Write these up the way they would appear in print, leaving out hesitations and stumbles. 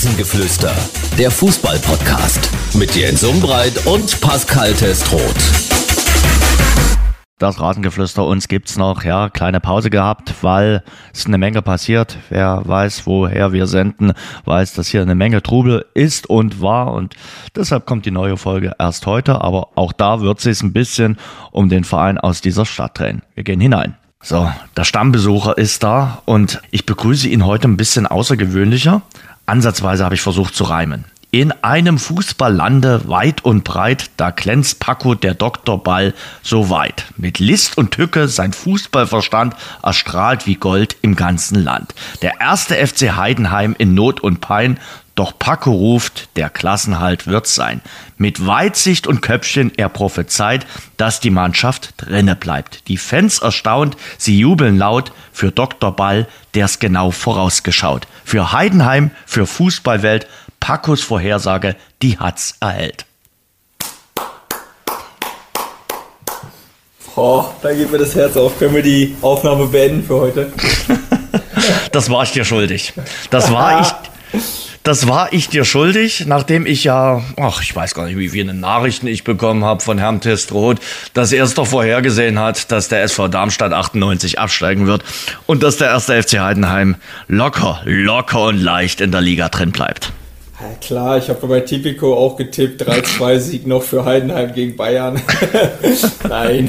Rasengeflüster, der Fußball-Podcast mit Jens Umbreit und Pascal Testroth. Das Rasengeflüster, uns gibt's noch, ja, kleine Pause gehabt, weil es eine Menge passiert. Wer weiß, woher wir senden, weiß, dass hier eine Menge Trubel ist und war, und deshalb kommt die neue Folge erst heute, aber auch da wird es sich ein bisschen um den Verein aus dieser Stadt drehen. Wir gehen hinein. So, der Stammbesucher ist da und ich begrüße ihn heute ein bisschen außergewöhnlicher. Ansatzweise habe ich versucht zu reimen. In einem Fußballlande weit und breit, da glänzt Paco der Doktorball so weit. Mit List und Tücke sein Fußballverstand erstrahlt wie Gold im ganzen Land. Der erste FC Heidenheim in Not und Pein, doch Paco ruft, der Klassenhalt wird's sein. Mit Weitsicht und Köpfchen er prophezeit, dass die Mannschaft drinne bleibt. Die Fans erstaunt, sie jubeln laut für Dr. Ball, der's genau vorausgeschaut. Für Heidenheim, für Fußballwelt, Pacos Vorhersage, die hat's erhellt. Oh, da geht mir das Herz auf. Können wir die Aufnahme beenden für heute? Das war ich dir schuldig. Das war ich dir schuldig, nachdem ich ja, ich weiß gar nicht, wie viele Nachrichten ich bekommen habe von Herrn Testroth, dass er es doch vorhergesehen hat, dass der SV Darmstadt 98 absteigen wird und dass der erste FC Heidenheim locker und leicht in der Liga drin bleibt. Ja, klar, ich habe bei Tipico auch getippt, 3-2-Sieg noch für Heidenheim gegen Bayern. Nein.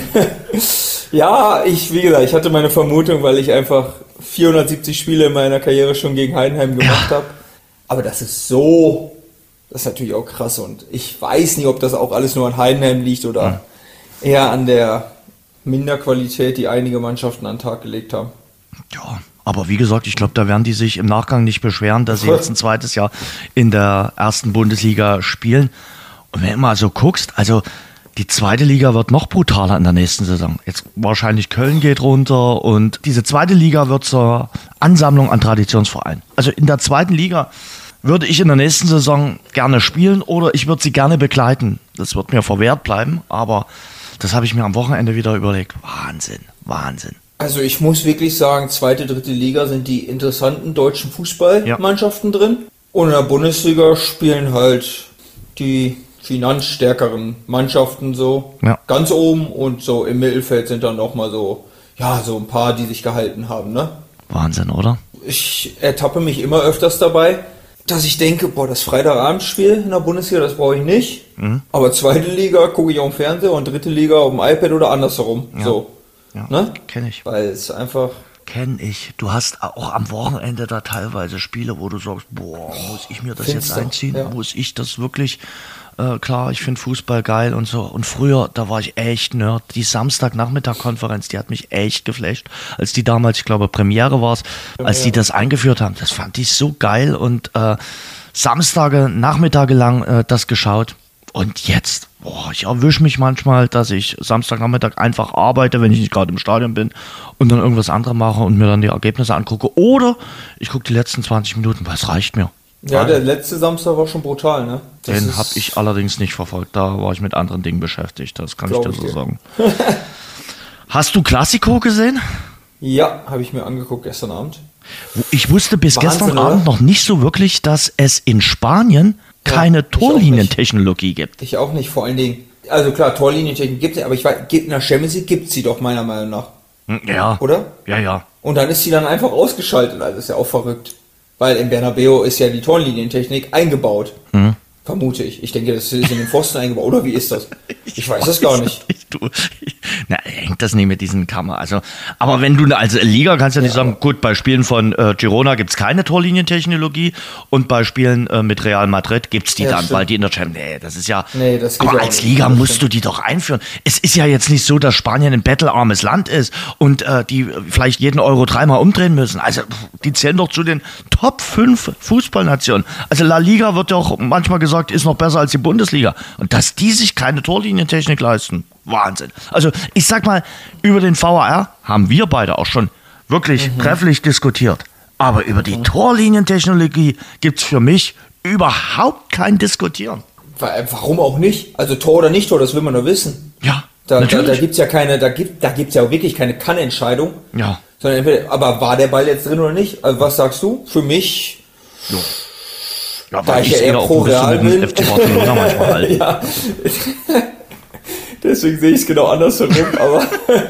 Ja, wie gesagt, ich hatte meine Vermutung, weil ich einfach 470 Spiele in meiner Karriere schon gegen Heidenheim gemacht habe. Aber das ist natürlich auch krass, und ich weiß nicht, ob das auch alles nur an Heidenheim liegt oder eher an der Minderqualität, die einige Mannschaften an den Tag gelegt haben. Ja, aber wie gesagt, ich glaube, da werden die sich im Nachgang nicht beschweren, dass sie jetzt ein zweites Jahr in der ersten Bundesliga spielen. Und wenn du mal so guckst, also die zweite Liga wird noch brutaler in der nächsten Saison. Jetzt wahrscheinlich Köln geht runter und diese zweite Liga wird zur Ansammlung an Traditionsvereinen. Also in der zweiten Liga würde ich in der nächsten Saison gerne spielen oder ich würde sie gerne begleiten. Das wird mir verwehrt bleiben, aber das habe ich mir am Wochenende wieder überlegt. Wahnsinn. Also ich muss wirklich sagen, zweite, dritte Liga sind die interessanten deutschen Fußballmannschaften drin. Und in der Bundesliga spielen halt die finanzstärkeren Mannschaften so ganz oben, und so im Mittelfeld sind dann nochmal so ein paar, die sich gehalten haben, ne? Wahnsinn, oder? Ich ertappe mich immer öfters dabei, dass ich denke, das Freitagabendspiel in der Bundesliga, das brauche ich nicht. Aber zweite Liga gucke ich auf dem Fernseher und dritte Liga auf dem iPad oder andersherum. Ja. So. Ja, ne? Kenn ich. Weil es einfach... Kenn ich. Du hast auch am Wochenende da teilweise Spiele, wo du sagst, muss ich mir das jetzt einziehen? Ja. Muss ich das wirklich... Klar, ich finde Fußball geil und so. Und früher, da war ich echt Nerd. Die Samstagnachmittag-Konferenz, die hat mich echt geflasht. Als die damals, ich glaube, Premiere war es, als die das eingeführt haben. Das fand ich so geil. Und Samstage, Nachmittage lang das geschaut. Und jetzt, ich erwische mich manchmal, dass ich Samstagnachmittag einfach arbeite, wenn ich nicht gerade im Stadion bin, und dann irgendwas anderes mache und mir dann die Ergebnisse angucke. Oder ich gucke die letzten 20 Minuten, weil es reicht mir. Ja, der letzte Samstag war schon brutal, ne? Den habe ich allerdings nicht verfolgt. Da war ich mit anderen Dingen beschäftigt. Das kann ich dir so sagen. Hast du Classico gesehen? Ja, habe ich mir angeguckt gestern Abend. Ich wusste bis gestern Abend noch nicht so wirklich, dass es in Spanien keine Torlinientechnologie gibt. Ich auch nicht, vor allen Dingen. Also klar, Torlinientechnik gibt es, aber ich weiß, in der Champions League gibt es sie doch meiner Meinung nach. Ja. Oder? Ja. Und dann ist sie dann einfach ausgeschaltet. Also ist ja auch verrückt. Weil im Bernabeu ist ja die Torlinientechnik eingebaut. Vermute ich. Ich denke, das ist in den Pfosten eingebaut. Oder wie ist das? Ich weiß das gar nicht. Hängt das nicht mit diesen Kameras? Also, aber wenn du als Liga kannst ja nicht sagen, gut, bei Spielen von Girona gibt es keine Torlinientechnologie und bei Spielen mit Real Madrid gibt es die dann, weil die in der Champions League. Das ist ja. Nee, das geht aber ja als Liga musst du die doch einführen. Es ist ja jetzt nicht so, dass Spanien ein bettelarmes Land ist und die vielleicht jeden Euro dreimal umdrehen müssen. Also die zählen doch zu den Top 5 Fußballnationen. Also La Liga wird ja auch manchmal gesagt, ist noch besser als die Bundesliga. Und dass die sich keine Torlinientechnik leisten, Wahnsinn. Also ich sag mal, über den VAR haben wir beide auch schon wirklich trefflich diskutiert. Aber über die Torlinientechnologie gibt es für mich überhaupt kein Diskutieren. Warum auch nicht? Also Tor oder nicht Tor, das will man doch wissen. Ja, da gibt's ja keine, da gibt's ja wirklich keine Kannentscheidung. Ja. Sondern entweder, aber war der Ball jetzt drin oder nicht? Also was sagst du? Für mich Ja, da ich ja eher pro Real bin. FC Barcelona manchmal halt. Ja. Deswegen sehe ich es genau andersherum, aber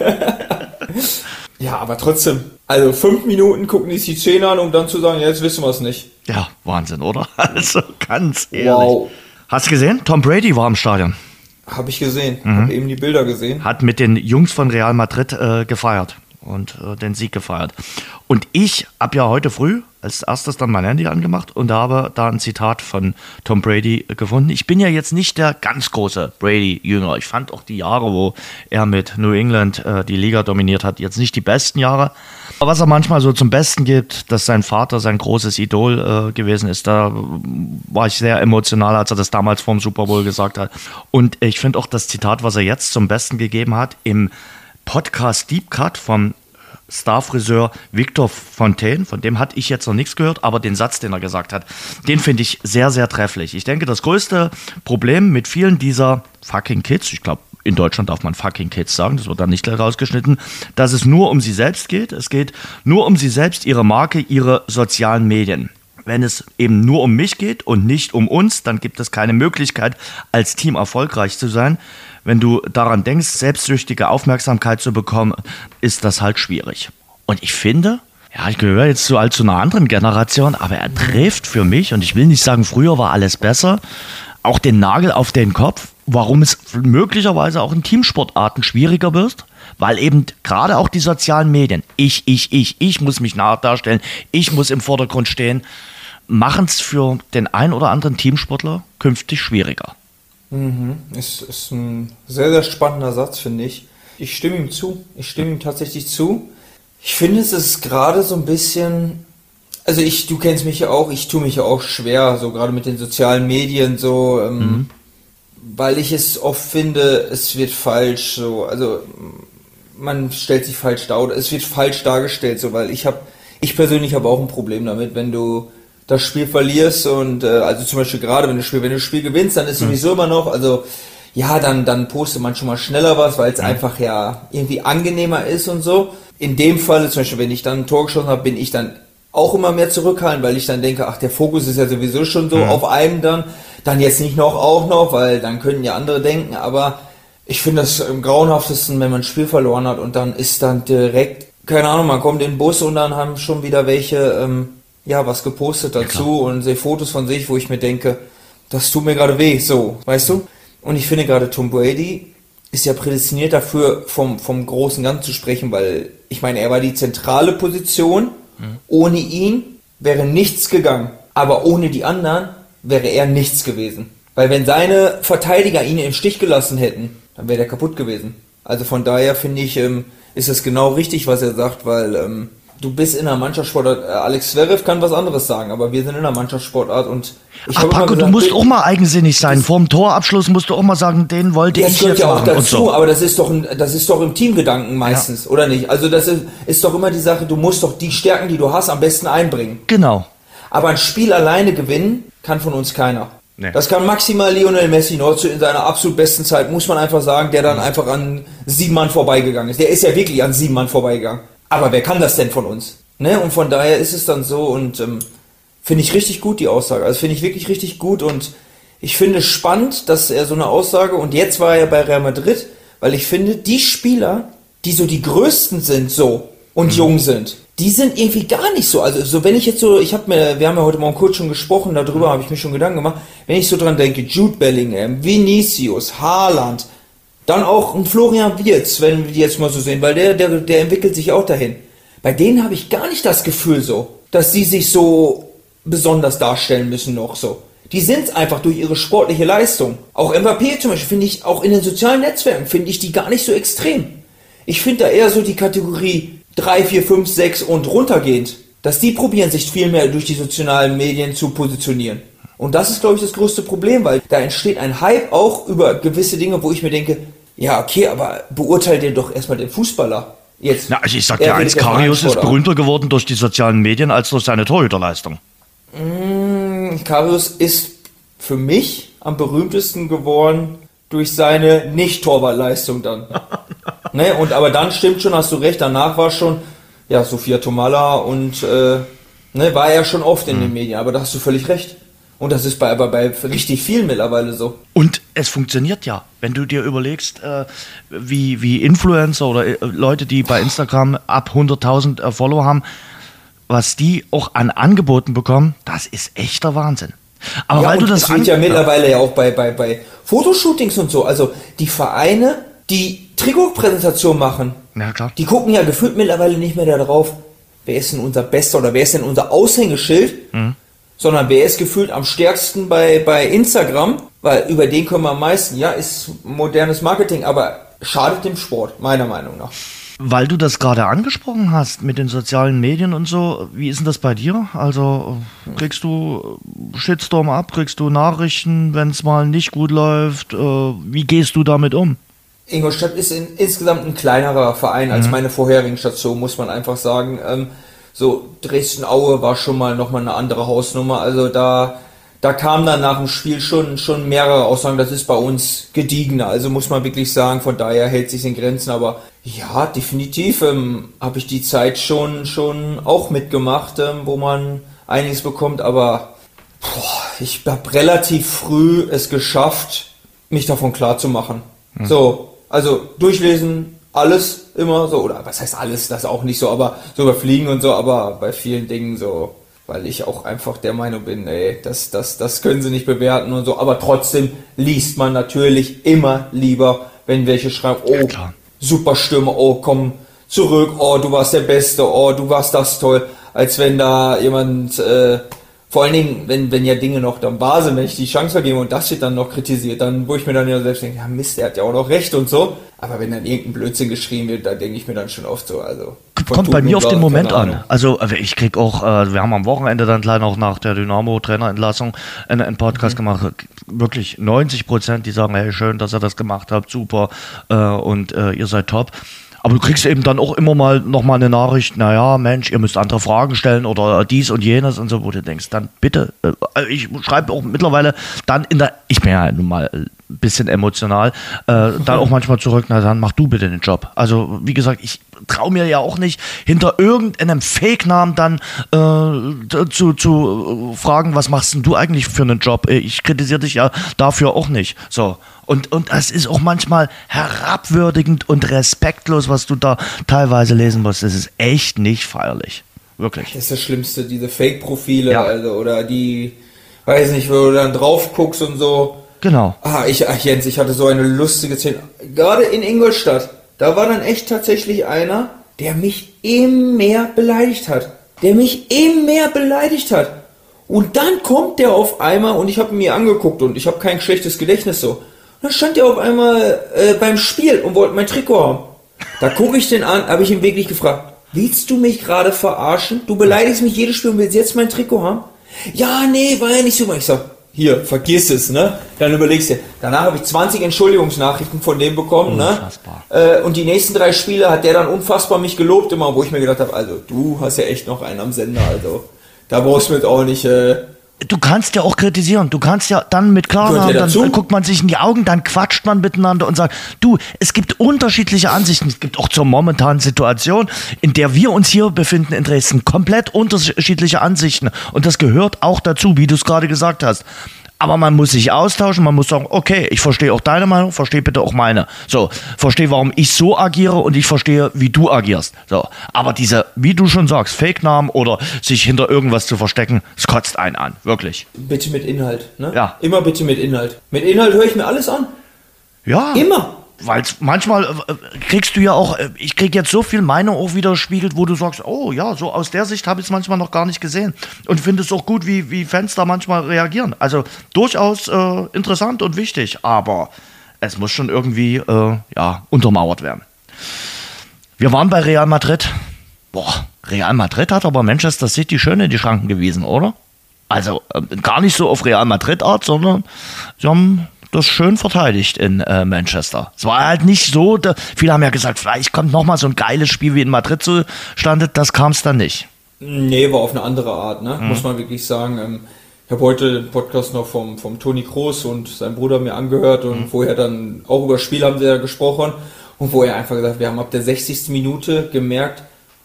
ja, aber trotzdem. Also 5 Minuten gucken die sich die Szene an, um dann zu sagen, ja, jetzt wissen wir es nicht. Ja, Wahnsinn, oder? Also ganz ehrlich. Wow. Hast du gesehen? Tom Brady war im Stadion. Habe ich gesehen. Habe eben die Bilder gesehen. Hat mit den Jungs von Real Madrid gefeiert und den Sieg gefeiert. Und ich habe ja heute früh als erstes dann mein Handy angemacht und habe da ein Zitat von Tom Brady gefunden. Ich bin ja jetzt nicht der ganz große Brady-Jünger. Ich fand auch die Jahre, wo er mit New England die Liga dominiert hat, jetzt nicht die besten Jahre. Aber was er manchmal so zum Besten gibt, dass sein Vater sein großes Idol gewesen ist, da war ich sehr emotional, als er das damals vor dem Super Bowl gesagt hat. Und ich finde auch das Zitat, was er jetzt zum Besten gegeben hat, im Podcast Deep Cut vom Starfriseur Victor Fontaine, von dem hatte ich jetzt noch nichts gehört, aber den Satz, den er gesagt hat, den finde ich sehr, sehr trefflich. Ich denke, das größte Problem mit vielen dieser fucking Kids, ich glaube, in Deutschland darf man fucking Kids sagen, das wird dann nicht gleich rausgeschnitten, dass es nur um sie selbst geht. Es geht nur um sie selbst, ihre Marke, ihre sozialen Medien. Wenn es eben nur um mich geht und nicht um uns, dann gibt es keine Möglichkeit, als Team erfolgreich zu sein. Wenn du daran denkst, selbstsüchtige Aufmerksamkeit zu bekommen, ist das halt schwierig. Und ich finde, ja, ich gehöre jetzt zu einer anderen Generation, aber er trifft für mich, und ich will nicht sagen, früher war alles besser, auch den Nagel auf den Kopf, warum es möglicherweise auch in Teamsportarten schwieriger wird, weil eben gerade auch die sozialen Medien, ich muss mich darstellen, ich muss im Vordergrund stehen, machen es für den einen oder anderen Teamsportler künftig schwieriger. Ist ein sehr, sehr spannender Satz, finde ich. Ich stimme ihm zu. Ich stimme ihm tatsächlich zu. Ich finde, es ist gerade so ein bisschen, also du kennst mich ja auch, ich tue mich ja auch schwer, so gerade mit den sozialen Medien, so, weil ich es oft finde, es wird falsch, so, also man stellt sich falsch dar, oder es wird falsch dargestellt, so, weil ich persönlich habe auch ein Problem damit, wenn du das Spiel verlierst und also zum Beispiel gerade wenn du das Spiel gewinnst, dann ist sowieso immer noch, also ja, dann postet man schon mal schneller was, weil es einfach ja irgendwie angenehmer ist und so. In dem Fall, zum Beispiel, wenn ich dann ein Tor geschossen habe, bin ich dann auch immer mehr zurückhaltend, weil ich dann denke, ach, der Fokus ist ja sowieso schon so auf einem dann jetzt nicht auch noch, weil dann können ja andere denken, aber ich finde das am grauenhaftesten, wenn man ein Spiel verloren hat und dann ist dann direkt, keine Ahnung, man kommt in den Bus und dann haben schon wieder welche was gepostet dazu und sehe Fotos von sich, wo ich mir denke, das tut mir gerade weh, so, weißt du? Und ich finde gerade Tom Brady ist ja prädestiniert dafür, vom großen Ganzen zu sprechen, weil ich meine, er war die zentrale Position, ohne ihn wäre nichts gegangen, aber ohne die anderen wäre er nichts gewesen. Weil wenn seine Verteidiger ihn im Stich gelassen hätten, dann wäre der kaputt gewesen. Also von daher finde ich, ist es genau richtig, was er sagt, weil du bist in einer Mannschaftssportart, Alex Zverev kann was anderes sagen, aber wir sind in einer Mannschaftssportart und ich habe Paco, du musst auch mal eigensinnig sein. Vorm Torabschluss musst du auch mal sagen, den wollte ich jetzt ja auch machen. Dazu, und so. Aber das ist doch im Teamgedanken meistens, oder nicht? Also das ist doch immer die Sache, du musst doch die Stärken, die du hast, am besten einbringen. Genau. Aber ein Spiel alleine gewinnen kann von uns keiner. Nee. Das kann maximal Lionel Messi noch in seiner absolut besten Zeit, muss man einfach sagen, der dann einfach an 7 Mann vorbeigegangen ist. Der ist ja wirklich an 7 Mann vorbeigegangen. Aber wer kann das denn von uns? Ne? Und von daher ist es dann so und finde ich richtig gut, die Aussage. Also finde ich wirklich richtig gut und ich finde es spannend, dass er so eine Aussage, und jetzt war er bei Real Madrid, weil ich finde, die Spieler, die so die Größten sind so und jung sind, die sind irgendwie gar nicht so. Also so wenn ich jetzt so, wir haben ja heute Morgen kurz schon gesprochen, darüber habe ich mir schon Gedanken gemacht, wenn ich so dran denke, Jude Bellingham, Vinicius, Haaland, dann auch ein Florian Wirtz, wenn wir die jetzt mal so sehen, weil der entwickelt sich auch dahin. Bei denen habe ich gar nicht das Gefühl so, dass sie sich so besonders darstellen müssen noch so. Die sind einfach durch ihre sportliche Leistung. Auch Mbappé zum Beispiel finde ich, auch in den sozialen Netzwerken finde ich die gar nicht so extrem. Ich finde da eher so die Kategorie 3, 4, 5, 6 und runtergehend, dass die probieren sich viel mehr durch die sozialen Medien zu positionieren. Und das ist, glaube ich, das größte Problem, weil da entsteht ein Hype auch über gewisse Dinge, wo ich mir denke, ja, okay, aber beurteile dir doch erstmal den Fußballer. Jetzt. Na, also ich sag dir eins, Karius ist berühmter geworden durch die sozialen Medien als durch seine Torhüterleistung. Karius ist für mich am berühmtesten geworden durch seine Nicht-Torwartleistung dann. Ne? Aber dann stimmt schon, hast du recht, danach war schon, ja, Sophia Tomalla und war er schon oft in den Medien, aber da hast du völlig recht. Und das ist aber bei richtig vielen mittlerweile so. Und es funktioniert ja. Wenn du dir überlegst, wie Influencer oder Leute, die bei Instagram ab 100.000 Follower haben, was die auch an Angeboten bekommen, das ist echter Wahnsinn. Aber ja, weil du das es wird ja mittlerweile ja auch bei Fotoshootings und so, also die Vereine, die Trikotpräsentation machen, ja, klar. die gucken ja gefühlt mittlerweile nicht mehr darauf, wer ist denn unser Bester oder wer ist denn unser Aushängeschild, sondern wer ist gefühlt am stärksten bei Instagram, weil über den können wir am meisten, ja, ist modernes Marketing, aber schadet dem Sport, meiner Meinung nach. Weil du das gerade angesprochen hast mit den sozialen Medien und so, wie ist denn das bei dir? Also kriegst du Shitstorm ab, kriegst du Nachrichten, wenn es mal nicht gut läuft? Wie gehst du damit um? Ingolstadt ist insgesamt ein kleinerer Verein als meine vorherigen Stationen, muss man einfach sagen. So Dresden-Aue war schon mal nochmal eine andere Hausnummer. Also da kam dann nach dem Spiel schon mehrere Aussagen, das ist bei uns gediegener. Also muss man wirklich sagen, von daher hält sich in Grenzen. Aber ja, definitiv habe ich die Zeit schon auch mitgemacht, wo man einiges bekommt. Aber ich habe relativ früh es geschafft, mich davon klar zu machen. So, also durchlesen, alles immer so, oder was heißt alles, das auch nicht so, aber so überfliegen und so, aber bei vielen Dingen so, weil ich auch einfach der Meinung bin, das können sie nicht bewerten und so, aber trotzdem liest man natürlich immer lieber, wenn welche schreiben, oh, ja, super Stürmer, oh, komm zurück, oh, du warst der Beste, oh, du warst das toll, als wenn da jemand, vor allen Dingen, wenn ja Dinge noch dann wahr sind, wenn ich die Chance vergebe und das wird dann noch kritisiert, dann, wo ich mir dann ja selbst denke, ja Mist, der hat ja auch noch recht und so. Aber wenn dann irgendein Blödsinn geschrieben wird, da denke ich mir dann schon oft so, also... Kommt bei mir auf den Moment an. Also ich krieg auch, wir haben am Wochenende dann gleich noch nach der Dynamo-Trainerentlassung einen Podcast gemacht. Wirklich 90%, die sagen, hey, schön, dass ihr das gemacht habt, super, und ihr seid top. Aber du kriegst eben dann auch immer mal nochmal eine Nachricht, naja, Mensch, ihr müsst andere Fragen stellen oder dies und jenes und so, wo du denkst, dann bitte, ich schreibe auch mittlerweile dann ich bin ja nun mal ein bisschen emotional, dann auch manchmal zurück, na dann mach du bitte den Job. Also wie gesagt, ich traue mir ja auch nicht, hinter irgendeinem Fake-Namen dann zu fragen, was machst denn du eigentlich für einen Job? Ich kritisiere dich ja dafür auch nicht. So. Und das ist auch manchmal herabwürdigend und respektlos, was du da teilweise lesen musst. Das ist echt nicht feierlich. Wirklich. Das ist das Schlimmste, diese Fake-Profile, ja. Also, oder die, weiß nicht, wo du dann drauf guckst und so. Genau. Jens, ich hatte so eine lustige Szene. Gerade in Ingolstadt, da war dann echt tatsächlich einer, der mich immer mehr beleidigt hat. Und dann kommt der auf einmal, und ich habe ihn mir angeguckt und ich habe kein schlechtes Gedächtnis so. Und dann stand der auf einmal beim Spiel und wollte mein Trikot haben. Da gucke ich den an, habe ich ihn wirklich gefragt, willst du mich gerade verarschen? Du beleidigst mich jedes Spiel und willst jetzt mein Trikot haben? Ja, nee, war ja nicht so. Ich sag, hier, vergiss es, ne? Dann überlegst du. Danach habe ich 20 Entschuldigungsnachrichten von dem bekommen, unfassbar. Ne? Und die nächsten 3 Spiele hat der dann unfassbar mich gelobt immer, wo ich mir gedacht habe, also du hast ja echt noch einen am Sender, also da brauchst du mit auch nicht... Du kannst ja auch kritisieren, du kannst ja dann mit Klarnamen, dann guckt man sich in die Augen, dann quatscht man miteinander und sagt, du, es gibt unterschiedliche Ansichten, es gibt auch zur momentanen Situation, in der wir uns hier befinden in Dresden, komplett unterschiedliche Ansichten und das gehört auch dazu, wie du es gerade gesagt hast. Aber man muss sich austauschen, man muss sagen, okay, ich verstehe auch deine Meinung, verstehe bitte auch meine. So, verstehe, warum ich so agiere und ich verstehe, wie du agierst. So, aber diese, wie du schon sagst, Fake-Namen oder sich hinter irgendwas zu verstecken, es kotzt einen an, wirklich. Bitte mit Inhalt, ne? Ja. Immer bitte mit Inhalt. Mit Inhalt höre ich mir alles an. Ja. Immer. Weil manchmal kriegst du ja auch, ich krieg jetzt so viel Meinung auch widerspiegelt, wo du sagst, oh ja, so aus der Sicht habe ich es manchmal noch gar nicht gesehen. Und finde es auch gut, wie Fans da manchmal reagieren. Also durchaus interessant und wichtig, aber es muss schon irgendwie untermauert werden. Wir waren bei Real Madrid. Real Madrid hat aber Manchester City schön in die Schranken gewiesen, oder? Also gar nicht so auf Real Madrid-Art, sondern sie haben das schön verteidigt in Manchester. Es war halt nicht so, viele haben ja gesagt, vielleicht kommt nochmal so ein geiles Spiel wie in Madrid zustande, das kam es dann nicht. Nee, war auf eine andere Art, ne? Muss man wirklich sagen. Ich habe heute den Podcast noch vom Toni Kroos und seinem Bruder mir angehört und vorher dann auch über das Spiel haben sie ja gesprochen und wo er einfach gesagt, wir haben ab der 60. Minute gemerkt,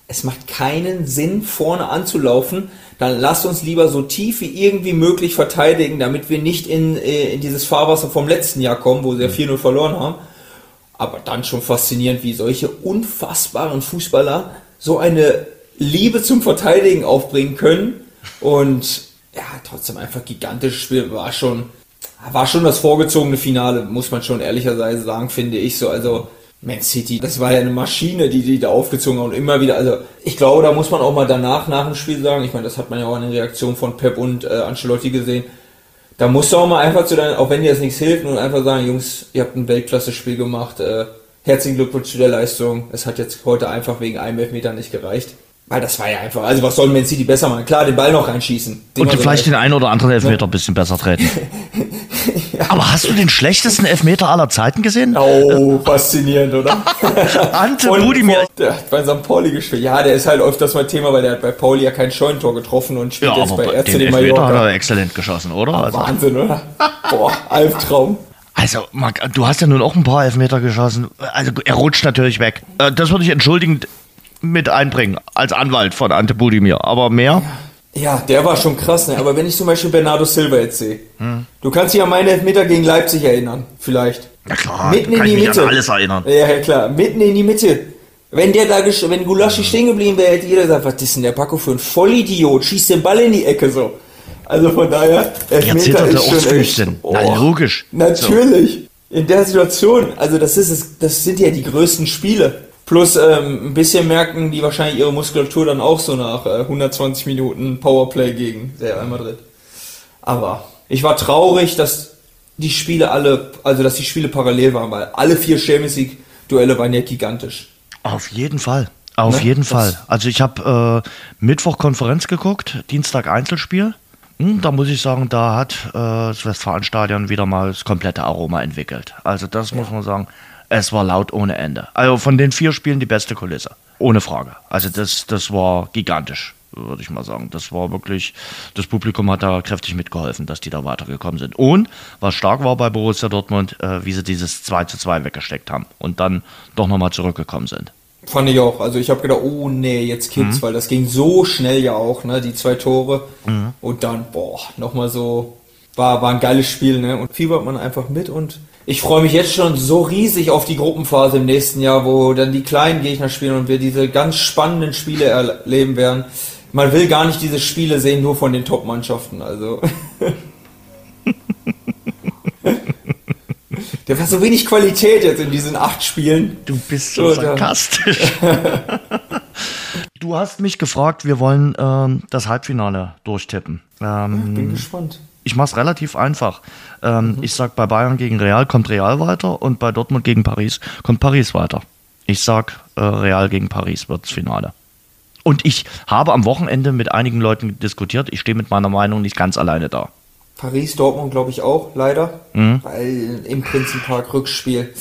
es macht keinen Sinn, vorne anzulaufen. Dann lasst uns lieber so tief wie irgendwie möglich verteidigen, damit wir nicht in dieses Fahrwasser vom letzten Jahr kommen, wo sie ja 4-0 verloren haben. Aber dann schon faszinierend, wie solche unfassbaren Fußballer so eine Liebe zum Verteidigen aufbringen können. Und ja, trotzdem einfach gigantisches Spiel. War schon das vorgezogene Finale, muss man schon ehrlicherweise sagen, finde ich so. Also Man City, das war ja eine Maschine, die da aufgezogen haben und immer wieder. Also ich glaube, da muss man auch mal nach dem Spiel sagen, ich meine, das hat man ja auch in der Reaktion von Pep und Ancelotti gesehen. Da musst du auch mal einfach auch wenn dir das nichts hilft, und einfach sagen, Jungs, ihr habt ein Weltklasse-Spiel gemacht, herzlichen Glückwunsch zu der Leistung. Es hat jetzt heute einfach wegen einem Elfmeter nicht gereicht. Weil das war ja einfach, also was soll Man City besser machen? Klar, den Ball noch reinschießen. Und vielleicht den einen oder anderen Elfmeter ein bisschen besser treten. Ja. Aber hast du den schlechtesten Elfmeter aller Zeiten gesehen? Oh, faszinierend, oder? Ante Budimir. Der hat bei St. Pauli gespielt. Ja, der ist halt öfters mal Thema, weil der hat bei Pauli ja kein Scheunentor getroffen und spielt jetzt bei RC den Elfmeter hat er exzellent geschossen, oder? Also. Wahnsinn, oder? Boah, Albtraum. Also, Marc, du hast ja nun auch ein paar Elfmeter geschossen. Also, er rutscht natürlich weg. Das würde ich entschuldigend mit einbringen, als Anwalt von Ante Budimir. Aber mehr? Ja, der war schon krass, ne? Aber wenn ich zum Beispiel Bernardo Silva jetzt sehe, du kannst dich an meine Elfmeter gegen Leipzig erinnern, vielleicht. Ja klar, mitten in die Mitte. An alles erinnern. Ja, klar, mitten in die Mitte. Wenn Gulaschi stehen geblieben wäre, hätte jeder gesagt, was ist denn der Paco für ein Vollidiot, schießt den Ball in die Ecke so. Also von daher, Elfmeter ist schon Füßchen. Na, logisch. Natürlich. So. In der Situation, also das sind ja die größten Spiele. Plus ein bisschen merken die wahrscheinlich ihre Muskulatur dann auch so nach 120 Minuten Powerplay gegen Real Madrid. Aber ich war traurig, dass die Spiele parallel waren, weil alle 4 Champions League Duelle waren ja gigantisch. Auf jeden Fall. Auf jeden Fall. Also ich habe Mittwoch Konferenz geguckt, Dienstag Einzelspiel. Da muss ich sagen, da hat das Westfalenstadion wieder mal das komplette Aroma entwickelt. Also das muss man sagen. Es war laut ohne Ende. Also von den 4 Spielen die beste Kulisse. Ohne Frage. Also das war gigantisch, würde ich mal sagen. Das war wirklich, das Publikum hat da kräftig mitgeholfen, dass die da weitergekommen sind. Und was stark war bei Borussia Dortmund, wie sie dieses 2:2 weggesteckt haben und dann doch nochmal zurückgekommen sind. Fand ich auch. Also ich habe gedacht, oh nee, jetzt kippt's, weil das ging so schnell ja auch, ne, die 2 Tore. Und dann, nochmal so, war ein geiles Spiel, ne, und fiebert man einfach mit und ich freue mich jetzt schon so riesig auf die Gruppenphase im nächsten Jahr, wo dann die kleinen Gegner spielen und wir diese ganz spannenden Spiele erleben werden. Man will gar nicht diese Spiele sehen, nur von den Top-Mannschaften. Also der war so wenig Qualität jetzt in diesen 8 Spielen. Du bist so sarkastisch. Du hast mich gefragt, wir wollen das Halbfinale durchtippen. Bin gespannt. Ich mache es relativ einfach. Ich sag, bei Bayern gegen Real kommt Real weiter und bei Dortmund gegen Paris kommt Paris weiter. Ich sag, Real gegen Paris wird das Finale. Und ich habe am Wochenende mit einigen Leuten diskutiert. Ich stehe mit meiner Meinung nicht ganz alleine da. Paris, Dortmund glaube ich auch, leider. Weil im Prinzenpark Rückspiel.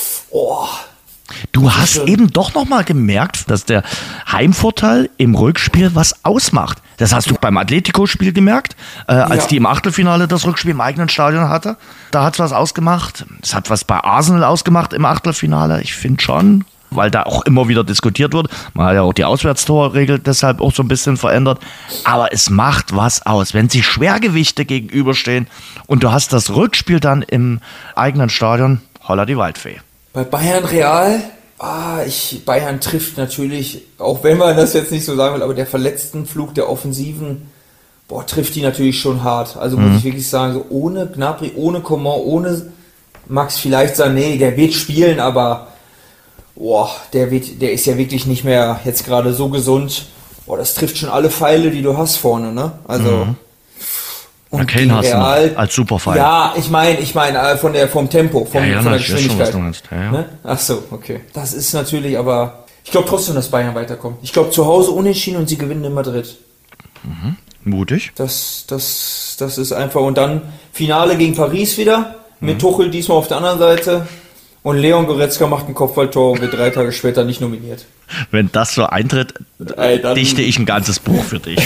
Du hast eben doch nochmal gemerkt, dass der Heimvorteil im Rückspiel was ausmacht. Das hast du beim Atletico-Spiel gemerkt, als die im Achtelfinale das Rückspiel im eigenen Stadion hatte. Da hat es was ausgemacht. Es hat was bei Arsenal ausgemacht im Achtelfinale. Ich finde schon, weil da auch immer wieder diskutiert wird. Man hat ja auch die Auswärtstorregel deshalb auch so ein bisschen verändert. Aber es macht was aus, wenn sich Schwergewichte gegenüberstehen und du hast das Rückspiel dann im eigenen Stadion. Holla die Waldfee. Bei Bayern Real, Bayern trifft natürlich, auch wenn man das jetzt nicht so sagen will, aber der verletzten Flug der Offensiven, trifft die natürlich schon hart. Also muss ich wirklich sagen, so ohne Gnabry, ohne Coman, ohne Max vielleicht Sané, der wird spielen, aber der ist ja wirklich nicht mehr jetzt gerade so gesund. Das trifft schon alle Pfeile, die du hast vorne, ne? Also und Kane hast Real, du noch als Superpfeil. Ja, ich meine vom Tempo, von der Geschwindigkeit. Schon, was du meinst. Ja. Ne? Ach so, okay. Das ist natürlich, aber ich glaube trotzdem, dass Bayern weiterkommt. Ich glaube zu Hause unentschieden und sie gewinnen in Madrid. Mutig. Das ist einfach. Und dann Finale gegen Paris wieder, mit Tuchel diesmal auf der anderen Seite. Und Leon Goretzka macht ein Kopfballtor und wird 3 Tage später nicht nominiert. Wenn das so eintritt, dichte ich ein ganzes Buch für dich.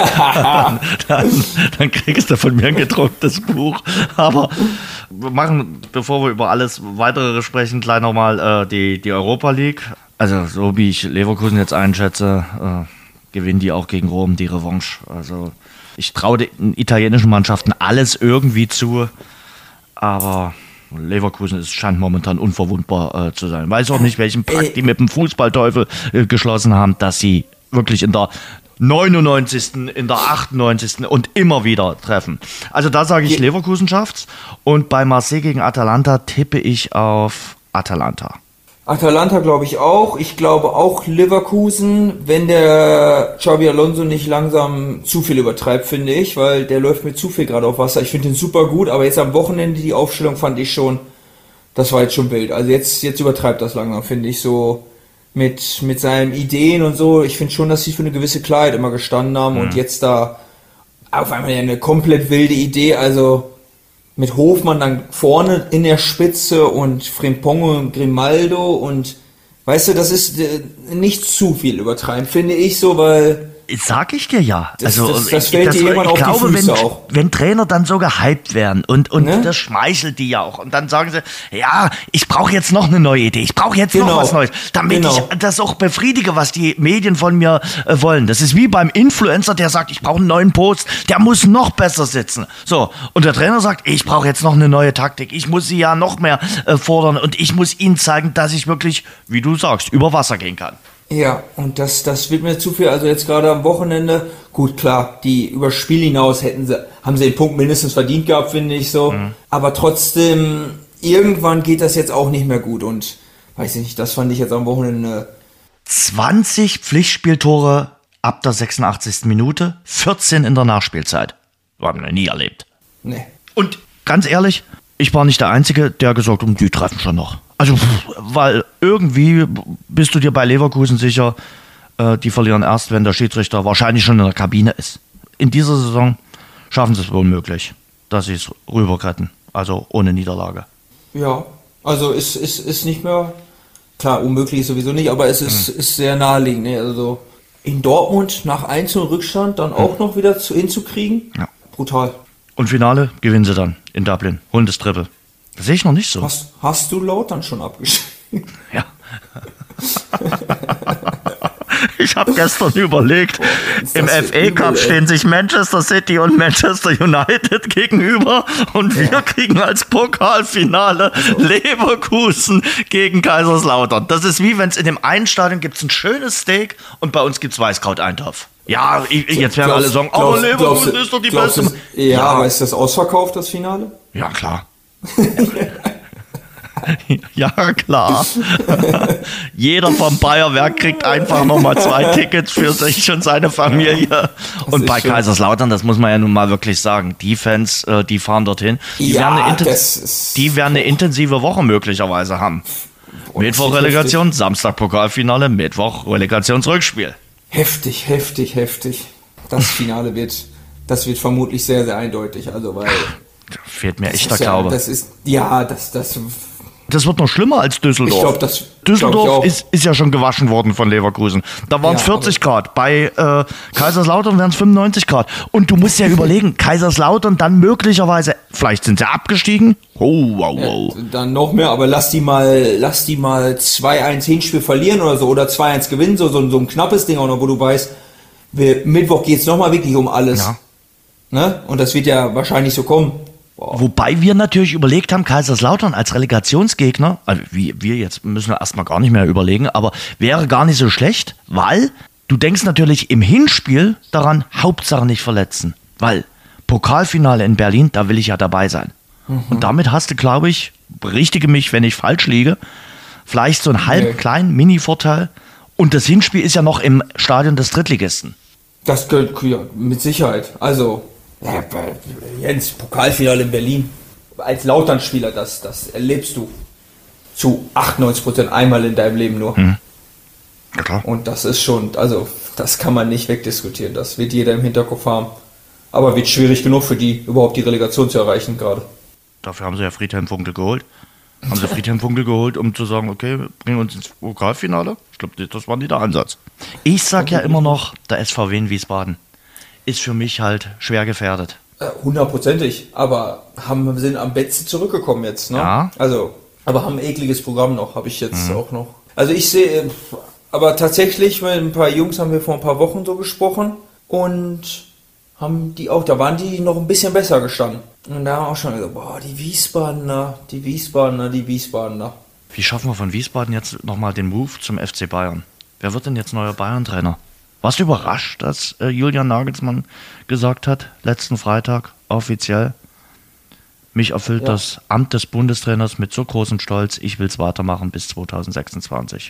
dann kriegst du von mir ein gedrucktes Buch. Aber wir machen, bevor wir über alles Weitere sprechen, gleich nochmal die Europa League. Also so wie ich Leverkusen jetzt einschätze, gewinnen die auch gegen Rom die Revanche. Also ich traue den italienischen Mannschaften alles irgendwie zu, aber Leverkusen scheint momentan unverwundbar zu sein. Weiß auch nicht, welchen Pakt die mit dem Fußballteufel geschlossen haben, dass sie wirklich in der 99., in der 98. und immer wieder treffen. Also da sage ich, Leverkusen schafft's. Und bei Marseille gegen Atalanta tippe ich auf Atalanta. Atalanta glaube ich auch. Ich glaube auch Leverkusen, wenn der Xabi Alonso nicht langsam zu viel übertreibt, finde ich, weil der läuft mir zu viel gerade auf Wasser. Ich finde ihn super gut, aber jetzt am Wochenende die Aufstellung fand ich schon, das war jetzt schon wild. Also jetzt übertreibt das langsam, finde ich, so mit seinen Ideen und so. Ich finde schon, dass sie für eine gewisse Klarheit immer gestanden haben und jetzt da auf einmal eine komplett wilde Idee, also mit Hofmann dann vorne in der Spitze und Frimpong und Grimaldo und weißt du, das ist nicht zu viel übertreiben, finde ich so, weil sag ich dir ja. Das fällt dir irgendwann auf die Füße auch. Wenn Trainer dann so gehypt werden und Ne? das schmeichelt die ja auch und dann sagen sie, ja, ich brauche jetzt noch eine neue Idee, ich brauche jetzt noch was Neues, damit ich das auch befriedige, was die Medien von mir wollen. Das ist wie beim Influencer, der sagt, ich brauche einen neuen Post, der muss noch besser sitzen. So, und der Trainer sagt, ich brauche jetzt noch eine neue Taktik, ich muss sie ja noch mehr fordern und ich muss ihnen zeigen, dass ich wirklich, wie du sagst, über Wasser gehen kann. Ja, und das wird mir zu viel. Also jetzt gerade am Wochenende, gut, klar, die über Spiel hinaus haben sie den Punkt mindestens verdient gehabt, finde ich so. Aber trotzdem, irgendwann geht das jetzt auch nicht mehr gut und weiß ich nicht, das fand ich jetzt am Wochenende. 20 Pflichtspieltore ab der 86. Minute, 14 in der Nachspielzeit. Haben wir nie erlebt. Nee. Und ganz ehrlich, ich war nicht der Einzige, der gesagt hat, die treffen schon noch. Also, weil irgendwie bist du dir bei Leverkusen sicher, die verlieren erst, wenn der Schiedsrichter wahrscheinlich schon in der Kabine ist. In dieser Saison schaffen sie es wohl möglich, dass sie es rüberretten, also ohne Niederlage. Ja, also ist nicht mehr, klar, unmöglich ist sowieso nicht, aber es ist sehr naheliegend. Ne? Also in Dortmund nach 1:0 Rückstand dann auch noch wieder hinzukriegen, brutal. Und Finale gewinnen sie dann in Dublin, holen das Triple. Das sehe ich noch nicht so. Hast du Lautern schon abgeschrieben? Ja. Ich habe gestern überlegt, im FA Cup stehen sich Manchester City und Manchester United gegenüber und wir kriegen als Pokalfinale Leverkusen gegen Kaiserslautern. Das ist wie wenn es in dem einen Stadion gibt ein schönes Steak und bei uns gibt es Weißkraut-Eintopf. Ja, jetzt werden alle sagen, aber Leverkusen ist doch die beste. Ja, aber ist das ausverkauft, das Finale? Ja, klar. Ja, klar. Jeder vom Bayerwerk kriegt einfach nochmal 2 Tickets für sich und seine Familie. Und bei Kaiserslautern, das muss man ja nun mal wirklich sagen, die Fans, die fahren dorthin, die werden eine intensive Woche möglicherweise haben. Mittwoch Relegation, Samstag Pokalfinale, Mittwoch Relegationsrückspiel. Heftig. Das Finale wird vermutlich sehr, sehr eindeutig. Also, weil da fehlt mir echt der Glaube. Das wird noch schlimmer als Düsseldorf. Düsseldorf ist ja schon gewaschen worden von Leverkusen. Da waren es 40 Grad. Bei Kaiserslautern wären es 95 Grad. Und du musst ja überlegen, Kaiserslautern dann möglicherweise, vielleicht sind sie abgestiegen. Wow. Dann noch mehr, aber lass die mal 2-1 Hinspiel verlieren oder so, oder 2-1 gewinnen, so ein knappes Ding auch noch, wo du weißt, Mittwoch geht es nochmal wirklich um alles. Ja. Ne? Und das wird ja wahrscheinlich so kommen. Wow. Wobei wir natürlich überlegt haben, Kaiserslautern als Relegationsgegner, also wir jetzt müssen wir erstmal gar nicht mehr überlegen, aber wäre gar nicht so schlecht, weil du denkst natürlich im Hinspiel daran, Hauptsache nicht verletzen, weil Pokalfinale in Berlin, da will ich ja dabei sein. Und damit hast du, glaube ich, berichtige mich, wenn ich falsch liege, vielleicht so einen halben kleinen Mini-Vorteil und das Hinspiel ist ja noch im Stadion des Drittligisten. Das gehört ja, mit Sicherheit, also Jens, Pokalfinale in Berlin. Als Lautern-Spieler, das erlebst du zu 98% einmal in deinem Leben nur. Ja, klar. Und das ist schon, also das kann man nicht wegdiskutieren. Das wird jeder im Hinterkopf haben. Aber wird schwierig genug für die, überhaupt die Relegation zu erreichen gerade. Dafür haben sie ja Friedhelm Funkel geholt. Um zu sagen, okay, bringen uns ins Pokalfinale. Ich glaube, das war nicht der Ansatz. Ich sag ja immer noch, der SVW in Wiesbaden ist für mich halt schwer gefährdet. 100%, aber sind am besten zurückgekommen jetzt, ne? Ja. Also, aber haben ein ekliges Programm noch, habe ich jetzt auch noch. Also ich sehe, aber tatsächlich, mit ein paar Jungs haben wir vor ein paar Wochen so gesprochen und haben die auch, da waren die noch ein bisschen besser gestanden. Und da haben wir auch schon gesagt, boah, die Wiesbadener. Wie schaffen wir von Wiesbaden jetzt nochmal den Move zum FC Bayern? Wer wird denn jetzt neuer Bayern-Trainer? Warst du überrascht, dass Julian Nagelsmann gesagt hat, letzten Freitag offiziell, mich erfüllt das Amt des Bundestrainers mit so großem Stolz, ich will es weitermachen bis 2026.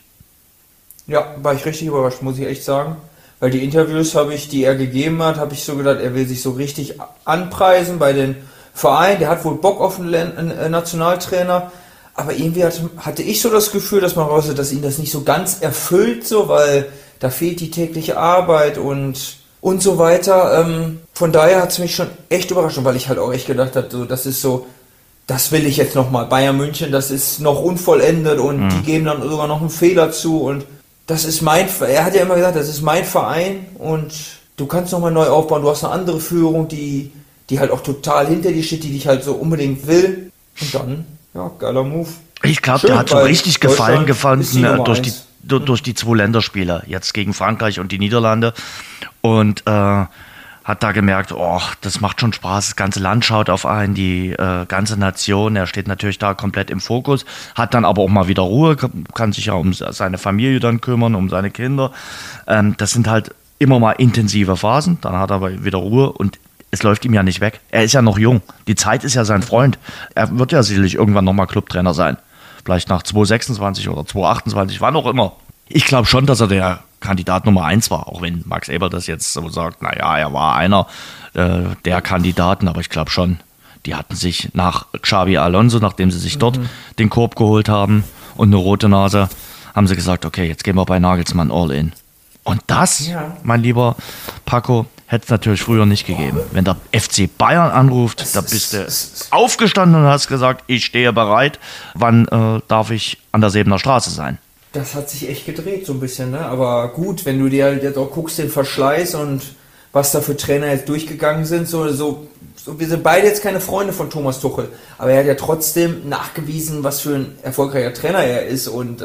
Ja, war ich richtig überrascht, muss ich echt sagen. Weil die Interviews, die er gegeben hat, habe ich so gedacht, er will sich so richtig anpreisen bei den Vereinen. Der hat wohl Bock auf einen Nationaltrainer. Aber irgendwie hatte ich so das Gefühl, dass man raus hat, dass ihn das nicht so ganz erfüllt, so, weil da fehlt die tägliche Arbeit und so weiter. Von daher hat es mich schon echt überrascht, weil ich halt auch echt gedacht habe, so, das ist so, das will ich jetzt nochmal. Bayern München, das ist noch unvollendet und die geben dann sogar noch einen Fehler zu und das ist er hat ja immer gesagt, das ist mein Verein und du kannst nochmal neu aufbauen, du hast eine andere Führung, die halt auch total hinter dir steht, die dich halt so unbedingt will und dann, ja, geiler Move. Ich glaube, der hat so richtig Gefallen gefunden durch die 2 Länderspiele, jetzt gegen Frankreich und die Niederlande und hat da gemerkt, oh, das macht schon Spaß, das ganze Land schaut auf einen, die ganze Nation, er steht natürlich da komplett im Fokus, hat dann aber auch mal wieder Ruhe, kann sich ja um seine Familie dann kümmern, um seine Kinder. Das sind halt immer mal intensive Phasen, dann hat er aber wieder Ruhe und es läuft ihm ja nicht weg. Er ist ja noch jung, die Zeit ist ja sein Freund. Er wird ja sicherlich irgendwann nochmal Clubtrainer sein, vielleicht nach 2026 oder 2028, wann auch immer. Ich glaube schon, dass er der Kandidat Nummer 1 war, auch wenn Max Eber das jetzt so sagt, naja, er war einer der Kandidaten, aber ich glaube schon, die hatten sich nach Xabi Alonso, nachdem sie sich dort den Korb geholt haben und eine rote Nase, haben sie gesagt, okay, jetzt gehen wir bei Nagelsmann all in. Und das, mein lieber Paco, hätte es natürlich früher nicht gegeben. Wenn der FC Bayern anruft, da bist du aufgestanden und hast gesagt, ich stehe bereit, wann darf ich an der Sebener Straße sein? Das hat sich echt gedreht so ein bisschen, ne? Aber gut, wenn du dir halt jetzt auch guckst, den Verschleiß und was da für Trainer jetzt durchgegangen sind, so wir sind beide jetzt keine Freunde von Thomas Tuchel, aber er hat ja trotzdem nachgewiesen, was für ein erfolgreicher Trainer er ist und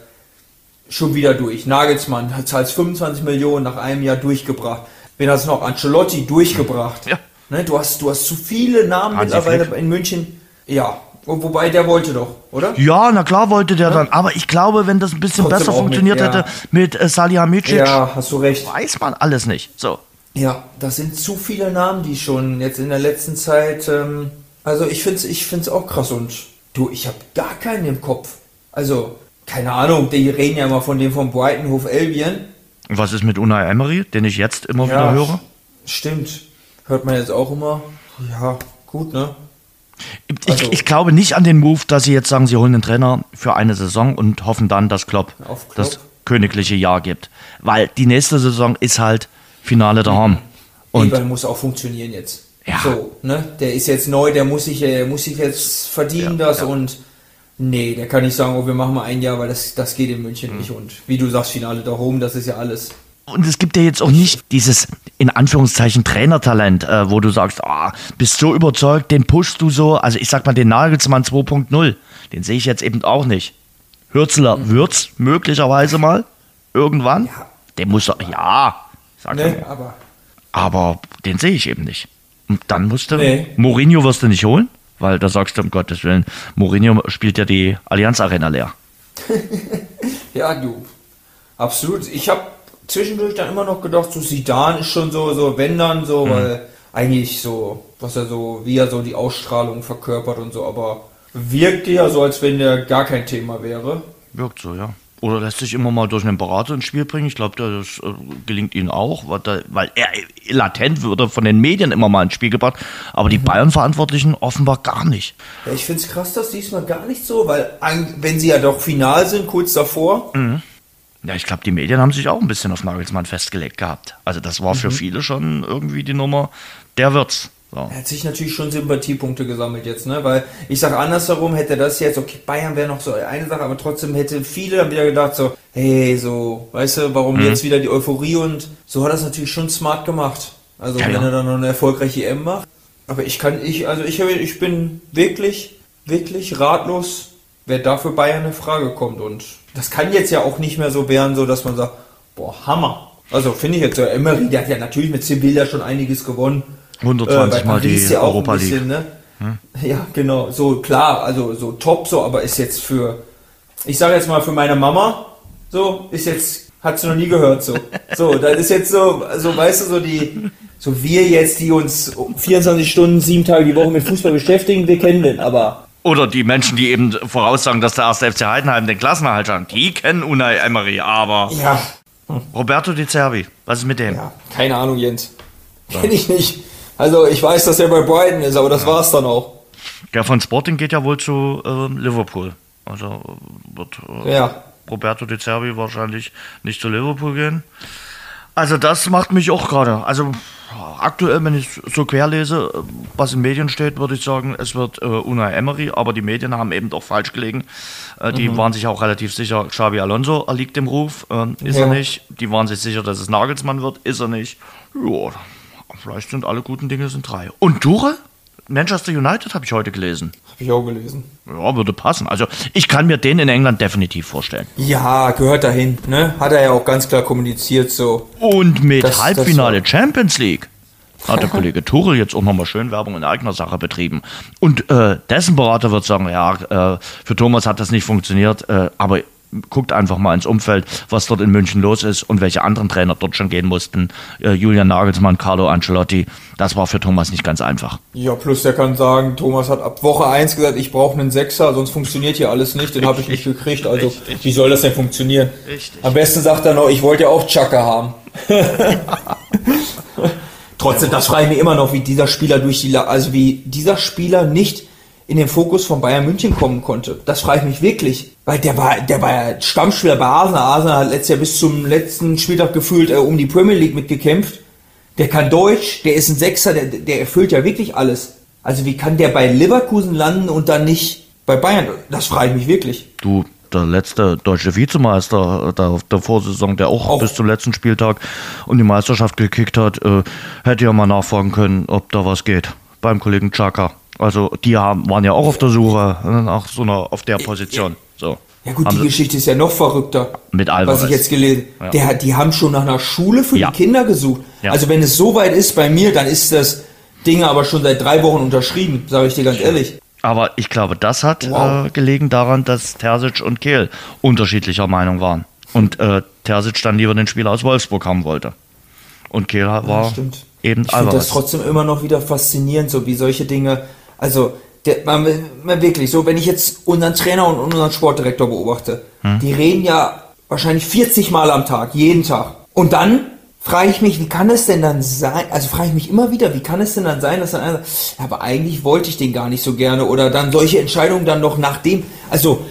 schon wieder durch. Nagelsmann hat es 25 Millionen nach einem Jahr durchgebracht. Wen hat es noch? Ancelotti durchgebracht. Ja. Ne? Du hast zu viele Namen mittlerweile in München. Ja. Wobei, der wollte doch, oder? Ja, na klar wollte der dann. Aber ich glaube, wenn das ein bisschen besser funktioniert hätte mit Salihamidzic, ja, hast du recht, weiß man alles nicht. So. Ja, das sind zu viele Namen, die schon jetzt in der letzten Zeit, also ich find's auch krass und du, ich habe gar keinen im Kopf. Also, keine Ahnung, die reden ja immer von dem von Brighton Hove Albion. Und was ist mit Unai Emery, den ich jetzt immer wieder höre? Stimmt. Hört man jetzt auch immer. Ja, gut, ne? Ich glaube nicht an den Move, dass sie jetzt sagen, sie holen einen Trainer für eine Saison und hoffen dann, dass Klopp das königliche Jahr gibt. Weil die nächste Saison ist halt Finale daheim. Und Eberl muss auch funktionieren jetzt. Ja. So, ne? Der ist jetzt neu, der muss sich jetzt verdienen und nee, der kann nicht sagen, oh, wir machen mal ein Jahr, weil das geht in München nicht. Und wie du sagst, Finale daheim, das ist ja alles. Und es gibt ja jetzt auch nicht dieses, in Anführungszeichen, Trainertalent, wo du sagst, bist so überzeugt, den pushst du so. Also ich sag mal, den Nagelsmann 2.0, den sehe ich jetzt eben auch nicht. Hürzeler wird's möglicherweise mal, irgendwann. Ja. Den muss er, sag ich mal. Aber den sehe ich eben nicht. Und dann Mourinho wirst du nicht holen, weil da sagst du, um Gottes Willen, Mourinho spielt ja die Allianz Arena leer. Ja, du, absolut. Ich habe zwischendurch dann immer noch gedacht, so Zidane ist schon so wenn dann so, weil eigentlich so, wie er so die Ausstrahlung verkörpert und so, aber wirkt ja so, als wenn der gar kein Thema wäre. Wirkt so, ja. Oder lässt sich immer mal durch einen Berater ins Spiel bringen. Ich glaube, das gelingt ihnen auch, weil er latent würde von den Medien immer mal ins Spiel gebracht, aber die Bayern-Verantwortlichen offenbar gar nicht. Ja, ich finde es krass, dass diesmal gar nicht so, weil wenn sie ja doch final sind, kurz davor. Ja, ich glaube, die Medien haben sich auch ein bisschen auf Nagelsmann festgelegt gehabt. Also das war für viele schon irgendwie die Nummer, der wird's. So. Er hat sich natürlich schon Sympathiepunkte gesammelt jetzt, ne? Weil ich sage andersherum, hätte das jetzt, okay, Bayern wäre noch so eine Sache, aber trotzdem hätte viele dann wieder gedacht so, hey, so, weißt du, warum jetzt wieder die Euphorie und so hat er es natürlich schon smart gemacht. Also wenn er dann noch eine erfolgreiche EM macht. Aber ich bin wirklich, wirklich ratlos, wer da für Bayern in Frage kommt und das kann jetzt ja auch nicht mehr so werden, so dass man sagt, boah, Hammer. Also finde ich jetzt so, Emery, der hat ja natürlich mit Sevilla schon einiges gewonnen. 120 Mal die ja Europa League. Bisschen, ne? Ja, genau, so klar, also so top, so, aber ist jetzt ich sage jetzt mal für meine Mama, so, ist jetzt, hat sie noch nie gehört, so. So, das ist jetzt so, weißt du, so wir jetzt, die uns 24 Stunden, 7 Tage die Woche mit Fußball beschäftigen, wir kennen den, aber... Oder die Menschen, die eben voraussagen, dass der 1. FC Heidenheim den Klassenerhalt hat, die kennen Unai Emery, aber... Ja. Roberto Di Cerbi, was ist mit dem? Ja, keine Ahnung, Jens. Kenn ich nicht. Also, ich weiß, dass er bei Brighton ist, aber das war's dann auch. Der von Sporting geht ja wohl zu Liverpool. Also wird Roberto Di Cerbi wahrscheinlich nicht zu Liverpool gehen. Also das macht mich auch gerade. Also aktuell, wenn ich so querlese, was in Medien steht, würde ich sagen, es wird Unai Emery, aber die Medien haben eben doch falsch gelegen. Die waren sich auch relativ sicher, Xabi Alonso erliegt dem Ruf, ist er nicht. Die waren sich sicher, dass es Nagelsmann wird, ist er nicht. Ja, vielleicht sind alle guten Dinge sind 3. Und Tuchel? Manchester United habe ich heute gelesen. Habe ich auch gelesen. Ja, würde passen. Also ich kann mir den in England definitiv vorstellen. Ja, gehört dahin, ne? Hat er ja auch ganz klar kommuniziert so. Und mit Halbfinale Champions League hat der Kollege Tuchel jetzt auch nochmal schön Werbung in eigener Sache betrieben. Und dessen Berater wird sagen, ja, für Thomas hat das nicht funktioniert, aber guckt einfach mal ins Umfeld, was dort in München los ist und welche anderen Trainer dort schon gehen mussten. Julian Nagelsmann, Carlo Ancelotti, das war für Thomas nicht ganz einfach. Ja, plus der kann sagen, Thomas hat ab Woche 1 gesagt, ich brauche einen Sechser, sonst funktioniert hier alles nicht, den habe ich nicht gekriegt. Also wie soll das denn funktionieren? Richtig. Am besten sagt er noch, ich wollte ja auch Chaka haben. Trotzdem, das frage ich mich immer noch, wie dieser Spieler nicht in den Fokus von Bayern München kommen konnte. Das frage ich mich wirklich. Weil der war ja Stammspieler bei Arsenal. Arsenal hat letztes Jahr bis zum letzten Spieltag gefühlt um die Premier League mitgekämpft. Der kann Deutsch, der ist ein Sechser, der erfüllt ja wirklich alles. Also wie kann der bei Leverkusen landen und dann nicht bei Bayern? Das frage ich mich wirklich. Du, der letzte deutsche Vizemeister der Vorsaison, der auch bis zum letzten Spieltag um die Meisterschaft gekickt hat, hätte ja mal nachfragen können, ob da was geht. Beim Kollegen Xhaka. Also die waren ja auch auf der Suche nach auf der Position. So. Ja gut, die Geschichte ist ja noch verrückter. Mit Alvarez. Was ich jetzt gelesen habe. Ja. Die haben schon nach einer Schule für die Kinder gesucht. Ja. Also wenn es so weit ist bei mir, dann ist das Ding aber schon seit 3 Wochen unterschrieben, sage ich dir ganz ehrlich. Aber ich glaube, das hat gelegen daran, dass Terzic und Kehl unterschiedlicher Meinung waren. Und Terzic dann lieber den Spieler aus Wolfsburg haben wollte. Und Kehl war eben Alvarez. Ich finde das trotzdem immer noch wieder faszinierend, so wie solche Dinge... Also, man wirklich, so wenn ich jetzt unseren Trainer und unseren Sportdirektor beobachte, die reden ja wahrscheinlich 40 Mal am Tag, jeden Tag. Und dann frage ich mich, wie kann es denn dann sein, also frage ich mich immer wieder, wie kann es denn dann sein, dass dann einer sagt, aber eigentlich wollte ich den gar nicht so gerne oder dann solche Entscheidungen dann noch nachdem, also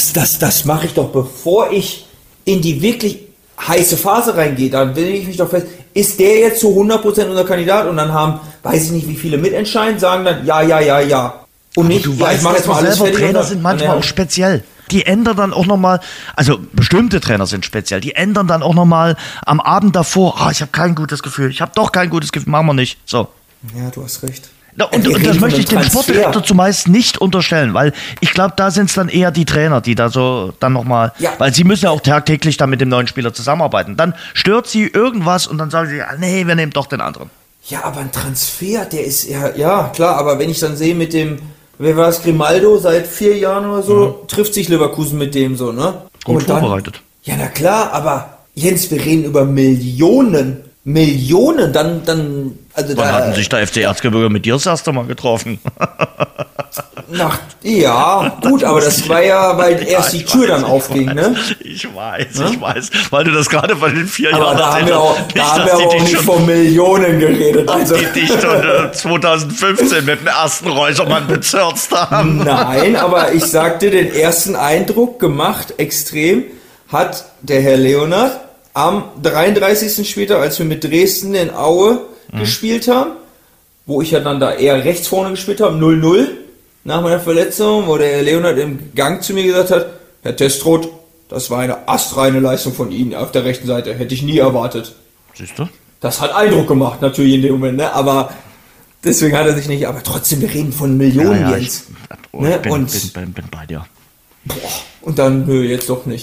das mache ich doch, bevor ich in die wirklich heiße Phase reingehe, dann will ich mich doch fest, ist der jetzt zu 100% unser Kandidat und dann haben, weiß ich nicht, wie viele mitentscheiden, sagen dann ja. Und nicht, du weißt, ich mache jetzt mal alles fertig. Trainer sind manchmal auch speziell. Die ändern dann auch nochmal, also bestimmte Trainer sind speziell, die ändern dann auch nochmal am Abend davor, ich habe kein gutes Gefühl, ich habe doch kein gutes Gefühl, machen wir nicht. So. Ja, du hast recht. Und das möchte ich dem Sportdirektor zumeist nicht unterstellen, weil ich glaube, da sind es dann eher die Trainer, die da so dann nochmal, weil sie müssen ja auch tagtäglich dann mit dem neuen Spieler zusammenarbeiten. Dann stört sie irgendwas und dann sagen sie, nee, wir nehmen doch den anderen. Ja, aber ein Transfer, der ist ja klar, aber wenn ich dann sehe mit dem, wer war es, Grimaldo, seit 4 Jahren oder so, trifft sich Leverkusen mit dem so, ne? Gut und vorbereitet. Ja, na klar, aber Jens, wir reden über Millionen, dann also wann hatten sich der FC Erzgebirge mit dir das erste Mal getroffen? Ja, gut, aber das war ja, weil erst die Tür dann aufging, ne? Ich weiß, weil du das gerade bei den 4 Jahren da haben wir auch nicht von Millionen geredet. Also. Die dich schon 2015 mit dem ersten Räuchermann bezirzt haben. Nein, aber ich sagte, den ersten Eindruck gemacht, extrem, hat der Herr Leonhard am 33. Spieltag, als wir mit Dresden in Aue gespielt haben, wo ich ja dann da eher rechts vorne gespielt habe, 0-0 nach meiner Verletzung, wo der Herr Leonhard im Gang zu mir gesagt hat, Herr Testroth, das war eine astreine Leistung von Ihnen auf der rechten Seite, hätte ich nie erwartet. Siehst du? Das hat Eindruck gemacht, natürlich in dem Moment, ne? Aber deswegen hat er sich nicht, aber trotzdem, wir reden von Millionen jetzt. Ich bin bei dir. Und dann, jetzt doch nicht.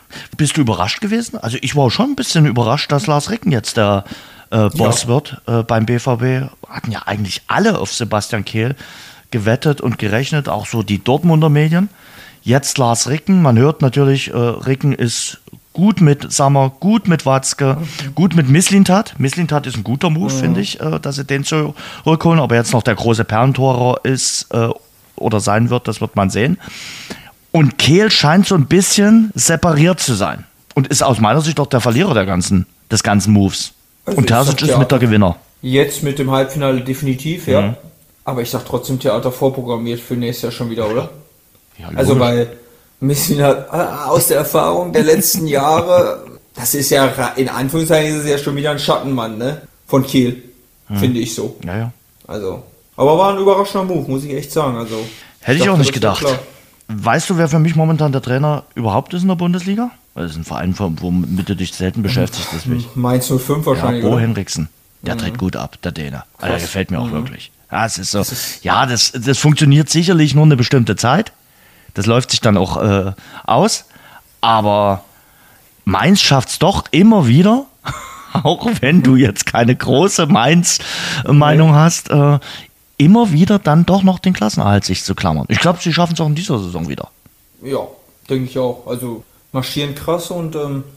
Bist du überrascht gewesen? Also ich war schon ein bisschen überrascht, dass Lars Ricken jetzt der Boss wird beim BVB. Hatten ja eigentlich alle auf Sebastian Kehl gewettet und gerechnet, auch so die Dortmunder Medien. Jetzt Lars Ricken, man hört natürlich, Ricken ist gut mit Sammer, gut mit Watzke, gut mit Mislintat. Mislintat ist ein guter Move, finde ich, dass sie den zurückholen. Ob er jetzt noch der große Perlentorer ist oder sein wird, das wird man sehen. Und Kehl scheint so ein bisschen separiert zu sein und ist aus meiner Sicht auch der Verlierer des ganzen Moves. Also und Terzic ist mit der Gewinner. Jetzt mit dem Halbfinale definitiv, ja. Mhm. Aber ich sag trotzdem Theater vorprogrammiert für nächstes Jahr schon wieder, oder? Ja, also weil Mislintat aus der Erfahrung der letzten Jahre, das ist ja, in Anführungszeichen ist es ja schon wieder ein Schattenmann, ne? Von Kehl, finde ich so. Ja. Also, aber war ein überraschender Move, muss ich echt sagen. Also, hätte ich auch nicht gedacht. Weißt du, wer für mich momentan der Trainer überhaupt ist in der Bundesliga? Das ist ein Verein, womit du dich selten beschäftigst. Mainz 05 wahrscheinlich. Ja, Bo Henriksen, der tritt gut ab, der Däne. Also, der gefällt mir auch wirklich. Ja, es ist so. Das funktioniert sicherlich nur eine bestimmte Zeit. Das läuft sich dann auch aus. Aber Mainz schafft es doch immer wieder, auch wenn du jetzt keine große Mainz-Meinung hast, immer wieder dann doch noch den Klassenerhalt sich zu klammern. Ich glaube, sie schaffen es auch in dieser Saison wieder. Ja, denke ich auch. Also marschieren krass und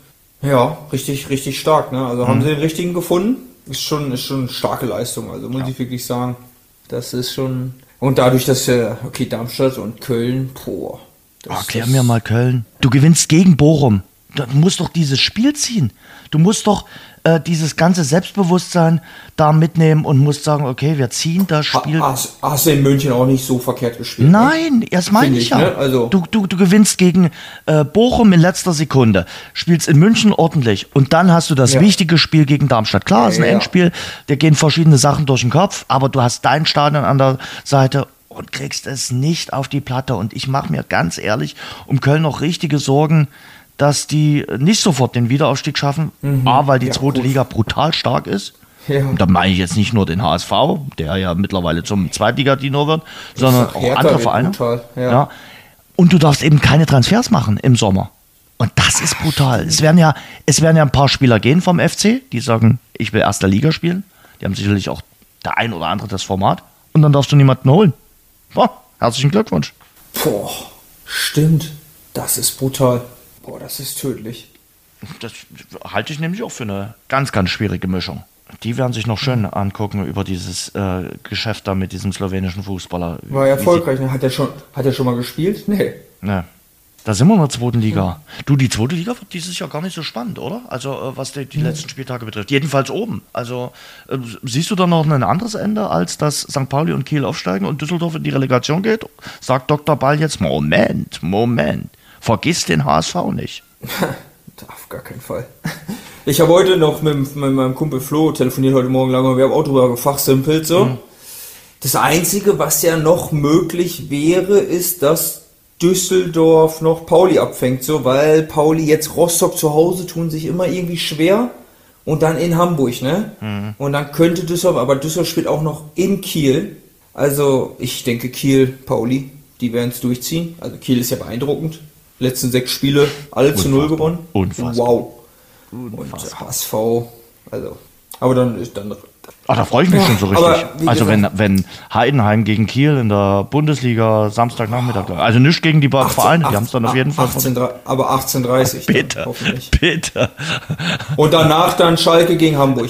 richtig, richtig stark. Ne? Also haben sie den richtigen gefunden. Ist schon eine starke Leistung. Also muss ich wirklich sagen, das ist schon... Und dadurch, dass Darmstadt und Köln, erklär mir mal Köln. Du gewinnst gegen Bochum. Du musst doch dieses Spiel ziehen. Du musst doch dieses ganze Selbstbewusstsein da mitnehmen und musst sagen, okay, wir ziehen das Spiel. Hast du in München auch nicht so verkehrt gespielt? Nein, das meine ich ja. Ne? Also du gewinnst gegen Bochum in letzter Sekunde, spielst in München ordentlich und dann hast du das wichtige Spiel gegen Darmstadt. Klar, es ist ein Endspiel, da gehen verschiedene Sachen durch den Kopf, aber du hast dein Stadion an der Seite und kriegst es nicht auf die Platte. Und ich mache mir ganz ehrlich um Köln noch richtige Sorgen, dass die nicht sofort den Wiederaufstieg schaffen, weil die zweite Liga brutal stark ist. Ja. Und da meine ich jetzt nicht nur den HSV, der ja mittlerweile zum Zweitligadino wird, sondern auch andere Vereine. Brutal, ja. Und du darfst eben keine Transfers machen im Sommer. Und das ist brutal. Es werden ja ein paar Spieler gehen vom FC, die sagen, ich will erste Liga spielen. Die haben sicherlich auch der ein oder andere das Format. Und dann darfst du niemanden holen. Herzlichen Glückwunsch. Stimmt. Das ist brutal. Das ist tödlich. Das halte ich nämlich auch für eine ganz, ganz schwierige Mischung. Die werden sich noch schön angucken über dieses Geschäft da mit diesem slowenischen Fußballer. War ja erfolgreich. Hat er schon mal gespielt? Nee. Da sind wir in der zweiten Liga. Du, die zweite Liga wird dieses Jahr gar nicht so spannend, oder? Also was die letzten Spieltage betrifft. Jedenfalls oben. Also siehst du da noch ein anderes Ende, als dass St. Pauli und Kiel aufsteigen und Düsseldorf in die Relegation geht? Sagt Dr. Ball jetzt, Moment. Vergiss den HSV nicht. Auf gar keinen Fall. Ich habe heute noch mit meinem Kumpel Flo telefoniert, heute Morgen lange, und wir haben auch drüber gefachsimpelt. So. Das Einzige, was ja noch möglich wäre, ist, dass Düsseldorf noch Pauli abfängt, so, weil Pauli jetzt Rostock zu Hause tun sich immer irgendwie schwer und dann in Hamburg, ne? Und dann könnte Düsseldorf, aber Düsseldorf spielt auch noch in Kiel. Also ich denke Kiel, Pauli, die werden es durchziehen. Also Kiel ist ja beeindruckend. Letzten 6 Spiele, alle zu 0 gewonnen. Unfassbar. Wow. Und HSV, also, aber dann ist dann. Da freue ich mich schon so richtig. Also wenn Heidenheim gegen Kiel in der Bundesliga Samstagnachmittag, also nicht gegen die beiden Vereine, die haben es dann auf jeden Fall. Aber 18:30. Bitte, hoffentlich. Bitte. Und danach dann Schalke gegen Hamburg.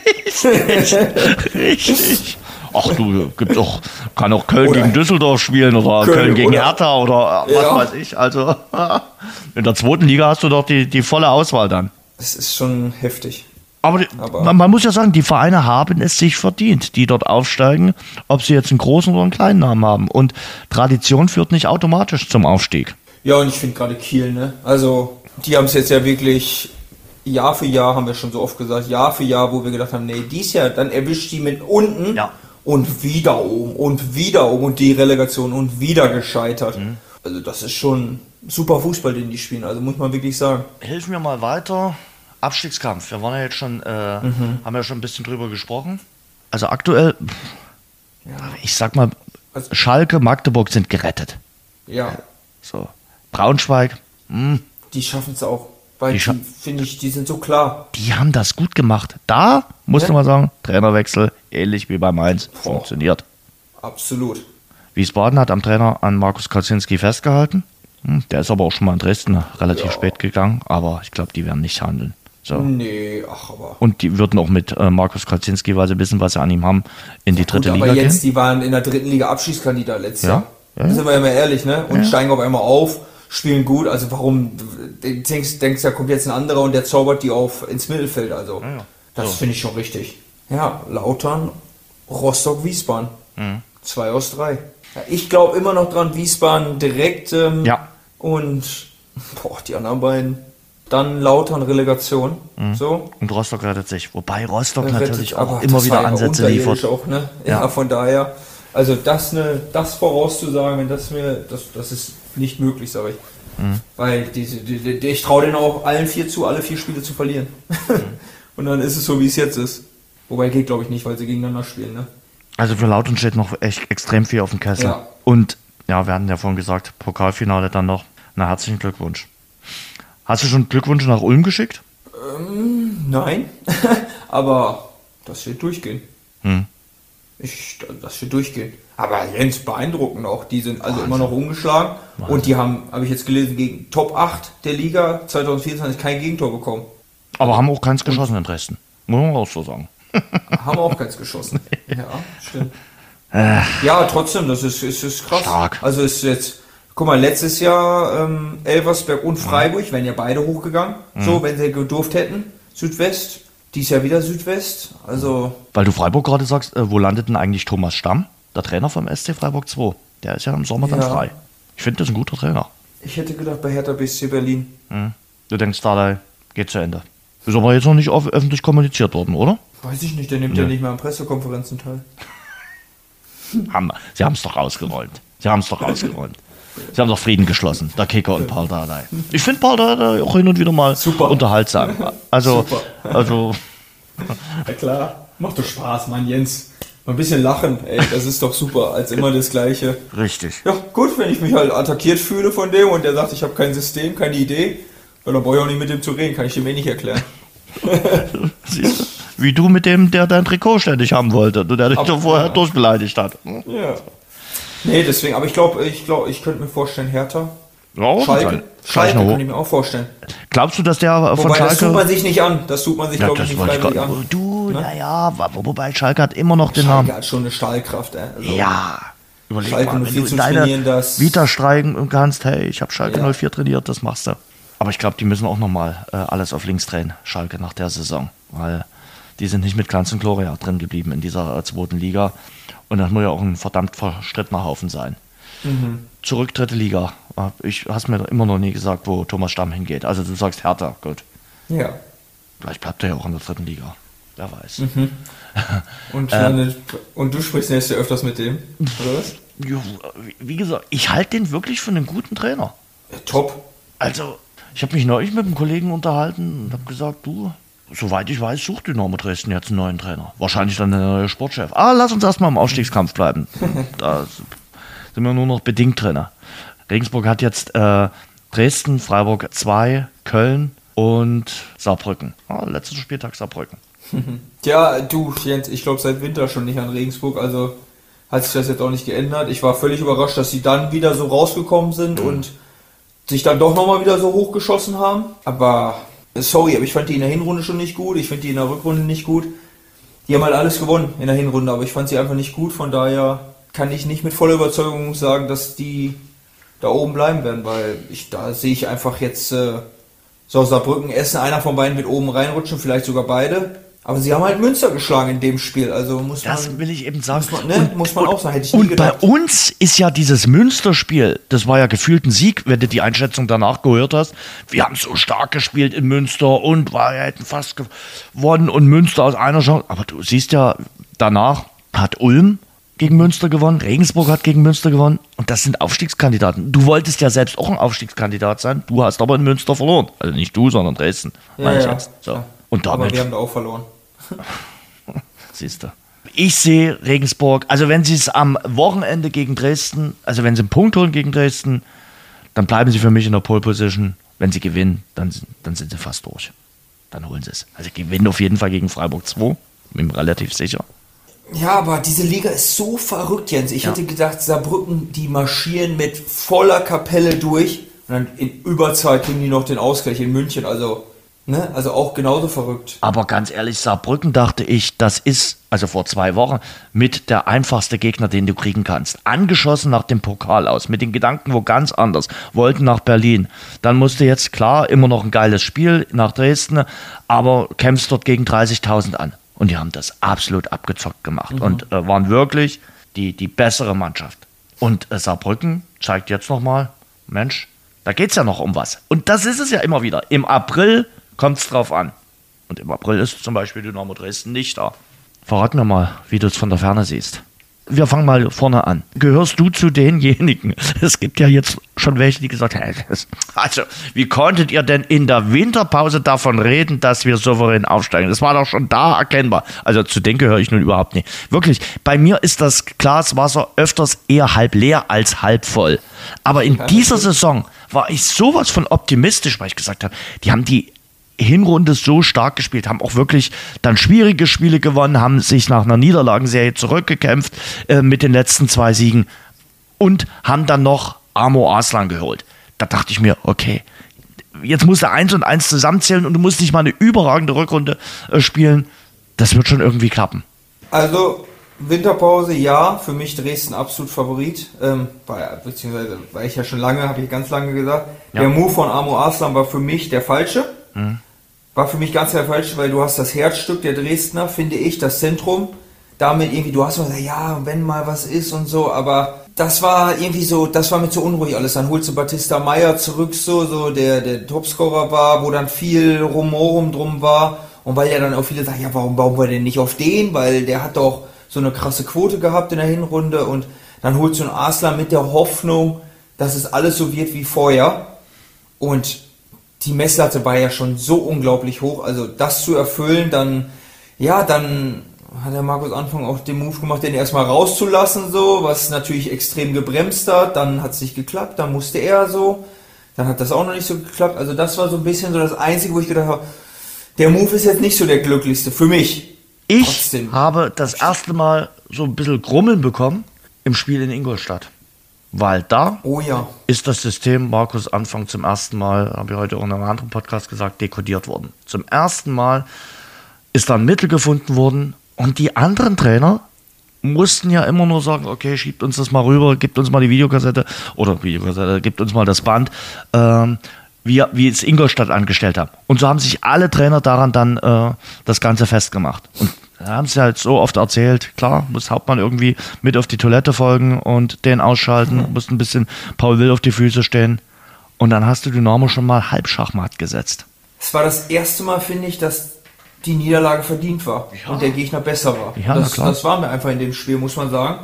Richtig. Ach du, kann auch Köln gegen Düsseldorf spielen oder Köln gegen Hertha oder was weiß ich. Also in der zweiten Liga hast du doch die volle Auswahl dann. Das ist schon heftig. Aber man muss ja sagen, die Vereine haben es sich verdient, die dort aufsteigen, ob sie jetzt einen großen oder einen kleinen Namen haben. Und Tradition führt nicht automatisch zum Aufstieg. Ja, und ich finde gerade Kiel, ne? Also die haben es jetzt ja wirklich Jahr für Jahr, haben wir schon so oft gesagt, Jahr für Jahr, wo wir gedacht haben, nee, dies Jahr, dann erwischt die mit unten. Ja. Und wieder oben und die Relegation und wieder gescheitert. Also das ist schon super Fußball, den die spielen, also muss man wirklich sagen. Hilf mir mal weiter. Abstiegskampf. Wir waren ja jetzt schon, haben ja schon ein bisschen drüber gesprochen. Also aktuell, ich sag mal, Schalke, Magdeburg sind gerettet. Ja. So. Braunschweig, Die schaffen es auch. Weil die finde ich, die sind so klar. Die haben das gut gemacht. Da, musste man sagen, Trainerwechsel, ähnlich wie bei Mainz, funktioniert. Absolut. Wiesbaden hat am Trainer an Markus Kaczynski festgehalten. Der ist aber auch schon mal in Dresden relativ spät gegangen, aber ich glaube, die werden nicht handeln. So. Nee, aber... Und die würden auch mit Markus Kaczynski, weil sie wissen, was sie an ihm haben, in die dritte Liga gehen. Aber jetzt, gehen. Die waren in der dritten Liga Abschiedskandidat letztes Jahr. Ja. Sind wir ja mal ehrlich, ne? Und steigen auf einmal auf, spielen gut. Also warum denkst da kommt jetzt ein anderer und der zaubert die ins Mittelfeld. Also das finde ich schon richtig. Ja, Lautern, Rostock, Wiesbaden. 2 aus 3. Ja, ich glaube immer noch dran, Wiesbaden direkt und die anderen beiden. Dann Lautern Relegation. So. Und Rostock rettet sich. Wobei Rostock natürlich auch immer wieder Ansätze liefert. Auch, ne? Ja, von daher, also das vorauszusagen, das ist nicht möglich, sage ich. Weil ich traue denen auch allen 4 zu, alle 4 Spiele zu verlieren. Und dann ist es so, wie es jetzt ist. Wobei geht, glaube ich, nicht, weil sie gegeneinander spielen. Ne? Also für Lautern steht noch echt extrem viel auf dem Kessel. Ja. Und wir hatten ja vorhin gesagt, Pokalfinale dann noch. Na, herzlichen Glückwunsch. Hast du schon Glückwunsch nach Ulm geschickt? Nein, aber das wird durchgehen. Das wird durchgehen. Aber Jens, beeindruckend auch. Die sind also immer noch ungeschlagen. Und die haben, habe ich jetzt gelesen, gegen Top 8 der Liga 2024 kein Gegentor bekommen. Aber haben auch keins geschossen in Dresden. Muss man auch so sagen. Haben auch keins geschossen. Ja, stimmt. Ja, trotzdem, das ist krass. Stark. Also ist jetzt, guck mal, letztes Jahr Elversberg und Freiburg wären ja beide hochgegangen. So, wenn sie gedurft hätten. Südwest. Dies Jahr wieder Südwest. Also. Weil du Freiburg gerade sagst, wo landet denn eigentlich Thomas Stamm, der Trainer vom SC Freiburg 2? Der ist ja im Sommer dann frei. Ich finde, das ist ein guter Trainer. Ich hätte gedacht, bei Hertha BSC Berlin. Du denkst, Dardai geht zu Ende. Ist aber jetzt noch nicht öffentlich kommuniziert worden, oder? Weiß ich nicht, der nimmt ja nicht mehr an Pressekonferenzen teil. Sie haben es doch ausgeräumt. Sie haben doch Frieden geschlossen, der Kicker und Paul Dardai. Ich finde Paul Dardai auch hin und wieder mal unterhaltsam. Also, ja klar, macht doch Spaß, Mann, Jens. Mal ein bisschen lachen, ey, das ist doch super, als immer das Gleiche. Richtig. Ja, gut, wenn ich mich halt attackiert fühle von dem und der sagt, ich habe kein System, keine Idee, dann brauche ich auch nicht mit dem zu reden, kann ich dem nicht erklären. Siehst du? Wie du mit dem, der dein Trikot ständig haben wollte, der dich doch vorher durchbeleidigt hat. Ja. Nee, deswegen, aber ich glaube, ich könnte mir vorstellen, Hertha. Ja, Schalke kann ich mir auch vorstellen. Glaubst du, dass der von wobei, Schalke... das tut man sich nicht an. Das tut man sich, glaube ich, nicht freiwillig an. Du, naja, wobei Schalke hat immer noch den Namen. Schalke hat schon eine Stahlkraft, ey. Also ja. Überleg Schalke mal, wenn du in deine Vita streiken kannst, hey, ich habe Schalke 04 trainiert, das machst du. Aber ich glaube, die müssen auch nochmal alles auf links drehen, Schalke, nach der Saison. Weil die sind nicht mit Glanz und Gloria drin geblieben in dieser 2. Liga. Und das muss ja auch ein verdammt verstrittener Haufen sein. Zurück, 3. Liga. Hast mir immer noch nie gesagt, wo Thomas Stamm hingeht. Also du sagst Hertha, gut. Ja. Vielleicht bleibt er ja auch in der 3. Liga. Wer weiß. Und du sprichst jetzt ja öfters mit dem, oder was? Ja, wie gesagt, ich halte den wirklich für einen guten Trainer. Ja, top. Also, ich habe mich neulich mit einem Kollegen unterhalten und habe gesagt, du, soweit ich weiß, sucht Dynamo Dresden jetzt einen neuen Trainer. Wahrscheinlich dann der neue Sportchef. Lass uns erstmal im Aufstiegskampf bleiben. Da sind wir nur noch bedingt drin. Regensburg hat jetzt Dresden, Freiburg 2, Köln und Saarbrücken. Letzter Spieltag Saarbrücken. Ja, du, Jens, ich glaube seit Winter schon nicht an Regensburg, also hat sich das jetzt auch nicht geändert. Ich war völlig überrascht, dass sie dann wieder so rausgekommen sind und sich dann doch nochmal wieder so hochgeschossen haben. Aber, sorry, aber ich fand die in der Hinrunde schon nicht gut, ich finde die in der Rückrunde nicht gut. Die haben halt alles gewonnen in der Hinrunde, aber ich fand sie einfach nicht gut, von daher kann ich nicht mit voller Überzeugung sagen, dass die da oben bleiben werden, weil da sehe ich einfach jetzt Saarbrücken, Essen, einer von beiden wird oben reinrutschen, vielleicht sogar beide. Aber sie haben halt Münster geschlagen in dem Spiel, also das will ich eben sagen. Muss man auch sagen, hätte ich nie und gedacht. Bei uns ist ja dieses Münster-Spiel, das war ja gefühlt ein Sieg, wenn du die Einschätzung danach gehört hast. Wir haben so stark gespielt in Münster und wir hätten fast gewonnen und Münster aus einer Chance. Aber du siehst ja, danach hat Ulm gegen Münster gewonnen, Regensburg hat gegen Münster gewonnen und das sind Aufstiegskandidaten. Du wolltest ja selbst auch ein Aufstiegskandidat sein, du hast aber in Münster verloren. Also nicht du, sondern Dresden. Ja. So. Und damit, aber wir haben da auch verloren. Siehst du. Ich sehe Regensburg, also wenn sie es am Wochenende gegen Dresden, also wenn sie einen Punkt holen gegen Dresden, dann bleiben sie für mich in der Pole Position wenn sie gewinnen, dann sind sie fast durch. Dann holen sie es. Also gewinnen auf jeden Fall gegen Freiburg 2, bin mir relativ sicher. Ja, aber diese Liga ist so verrückt, Jens. Ich hätte gedacht, Saarbrücken, die marschieren mit voller Kapelle durch und dann in Überzeit kriegen die noch den Ausgleich in München. Also, ne? Also auch genauso verrückt. Aber ganz ehrlich, Saarbrücken dachte ich, das ist, also vor 2 Wochen, mit der einfachste Gegner, den du kriegen kannst. Angeschossen nach dem Pokal aus, mit den Gedanken wo ganz anders, wollten nach Berlin. Dann musste jetzt, klar, immer noch ein geiles Spiel nach Dresden, aber kämpfst dort gegen 30.000 an. Und die haben das absolut abgezockt gemacht und waren wirklich die bessere Mannschaft. Und Saarbrücken zeigt jetzt nochmal, Mensch, da geht es ja noch um was. Und das ist es ja immer wieder. Im April kommt es drauf an. Und im April ist zum Beispiel Dynamo Dresden nicht da. Verrat mir mal, wie du es von der Ferne siehst. Wir fangen mal vorne an. Gehörst du zu denjenigen? Es gibt ja jetzt schon welche, die gesagt haben, also, wie konntet ihr denn in der Winterpause davon reden, dass wir souverän aufsteigen? Das war doch schon da erkennbar. Also zu denen gehöre ich nun überhaupt nicht. Wirklich, bei mir ist das Glaswasser öfters eher halb leer als halb voll. Aber in dieser Saison war ich sowas von optimistisch, weil ich gesagt habe, die haben die Hinrunde so stark gespielt, haben auch wirklich dann schwierige Spiele gewonnen, haben sich nach einer Niederlagenserie zurückgekämpft mit den letzten 2 Siegen und haben dann noch Amo Arslan geholt. Da dachte ich mir, okay, jetzt musst du 1 und 1 zusammenzählen und du musst nicht mal eine überragende Rückrunde spielen. Das wird schon irgendwie klappen. Also Winterpause, ja, für mich Dresden absolut Favorit, beziehungsweise, weil ich ja schon lange, habe ich ganz lange gesagt, der Move von Amo Arslan war für mich der falsche. War für mich ganz der falsche, weil du hast das Herzstück der Dresdner, finde ich, das Zentrum. Damit irgendwie, du hast mal gesagt, ja, wenn mal was ist und so, aber das war irgendwie so, das war mir zu unruhig alles. Dann holst du Batista Meyer zurück, so der Topscorer war, wo dann viel Rumorum drum war. Und weil ja dann auch viele sagen, ja, warum bauen wir denn nicht auf den? Weil der hat doch so eine krasse Quote gehabt in der Hinrunde. Und dann holst du einen Arslan mit der Hoffnung, dass es alles so wird wie vorher. Und die Messlatte war ja schon so unglaublich hoch, also das zu erfüllen, dann hat der Markus Anfang auch den Move gemacht, den erstmal rauszulassen, so, was natürlich extrem gebremst hat, dann hat es nicht geklappt, dann musste er so, dann hat das auch noch nicht so geklappt, also das war so ein bisschen so das Einzige, wo ich gedacht habe, der Move ist jetzt nicht so der glücklichste, für mich. Ich habe das erste Mal so ein bisschen Grummeln bekommen im Spiel in Ingolstadt. Weil da ist das System Markus Anfang zum ersten Mal, habe ich heute auch in einem anderen Podcast gesagt, dekodiert worden. Zum ersten Mal ist da ein Mittel gefunden worden und die anderen Trainer mussten ja immer nur sagen, okay, schiebt uns das mal rüber, gibt uns mal die Videokassette, gibt uns mal das Band, wie es Ingolstadt angestellt haben. Und so haben sich alle Trainer daran dann das Ganze festgemacht. Und da haben sie halt so oft erzählt, klar, muss Hauptmann irgendwie mit auf die Toilette folgen und den ausschalten, muss ein bisschen Paul Will auf die Füße stehen und dann hast du Dynamo schon mal halb Schachmatt gesetzt. Es war das erste Mal, finde ich, dass die Niederlage verdient war und der Gegner besser war. Ja, das war mir einfach in dem Spiel, muss man sagen.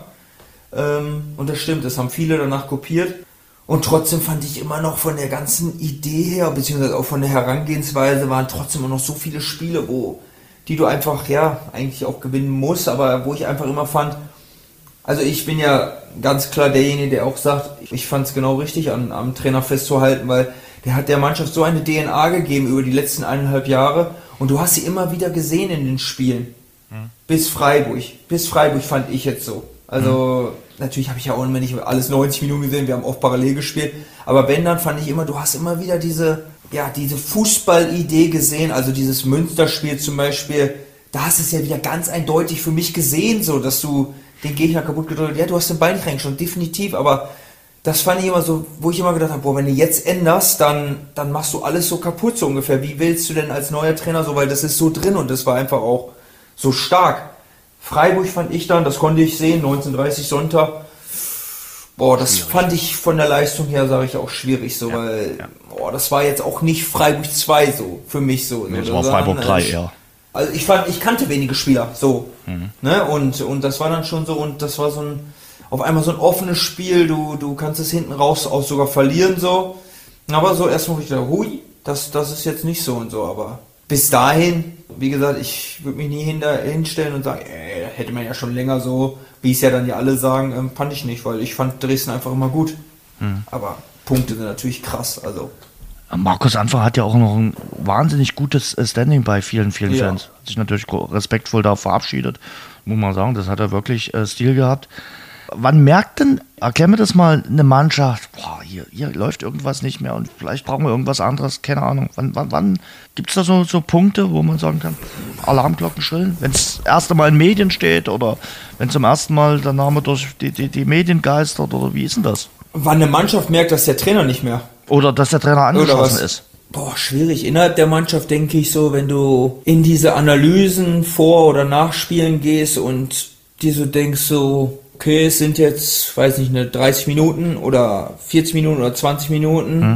Und das stimmt, das haben viele danach kopiert. Und trotzdem fand ich immer noch von der ganzen Idee her, beziehungsweise auch von der Herangehensweise, waren trotzdem immer noch so viele Spiele, die du einfach, eigentlich auch gewinnen musst, aber wo ich einfach immer fand, also ich bin ja ganz klar derjenige, der auch sagt, ich fand es genau richtig, am Trainer festzuhalten, weil der hat der Mannschaft so eine DNA gegeben über die letzten 1,5 Jahre und du hast sie immer wieder gesehen in den Spielen. Bis Freiburg fand ich jetzt so. Also natürlich habe ich ja auch immer nicht alles 90 Minuten gesehen, wir haben oft parallel gespielt, aber wenn, dann fand ich immer, du hast immer wieder diese Fußballidee gesehen, also dieses Münsterspiel zum Beispiel, da hast du es ja wieder ganz eindeutig für mich gesehen, so, dass du den Gegner kaputt gedrückt hast. Ja, du hast den Ball nicht reingeschossen, definitiv, aber das fand ich immer so, wo ich immer gedacht habe, boah, wenn du jetzt änderst, dann machst du alles so kaputt, so ungefähr. Wie willst du denn als neuer Trainer so, weil das ist so drin und das war einfach auch so stark. Freiburg fand ich dann, das konnte ich sehen, 19:30 Sonntag. Boah, das fand ich von der Leistung her, sage ich, auch schwierig, so, weil das war jetzt auch nicht Freiburg 2 so, für mich so. Nee, das war Freiburg 3 eher. Also ich kannte wenige Spieler, so, ne, und das war dann schon so, und das war so auf einmal so ein offenes Spiel, du kannst es hinten raus auch sogar verlieren, so, aber so erstmal ich dachte, hui, das ist jetzt nicht so und so, aber bis dahin, wie gesagt, ich würde mich nie hinstellen und sagen, hätte man ja schon länger so, wie es ja dann ja alle sagen, fand ich nicht, weil ich fand Dresden einfach immer gut. Aber Punkte sind natürlich krass, also. Markus Anfang hat ja auch noch ein wahnsinnig gutes Standing bei vielen Fans. Hat sich natürlich respektvoll da verabschiedet, muss man sagen. Das hat er wirklich Stil gehabt. Wann merkt denn, erklär mir das mal, eine Mannschaft, hier läuft irgendwas nicht mehr und vielleicht brauchen wir irgendwas anderes, keine Ahnung. Wann gibt es da so Punkte, wo man sagen kann, Alarmglocken schrillen? Wenn es das erste Mal in Medien steht oder wenn zum ersten Mal der Name durch die Medien geistert oder wie ist denn das? Wann eine Mannschaft merkt, dass der Trainer nicht mehr. Oder dass der Trainer angeschossen ist. Schwierig. Innerhalb der Mannschaft denke ich so, wenn du in diese Analysen vor- oder nachspielen gehst und dir so denkst so, okay, es sind jetzt, weiß nicht, 30 Minuten oder 40 Minuten oder 20 Minuten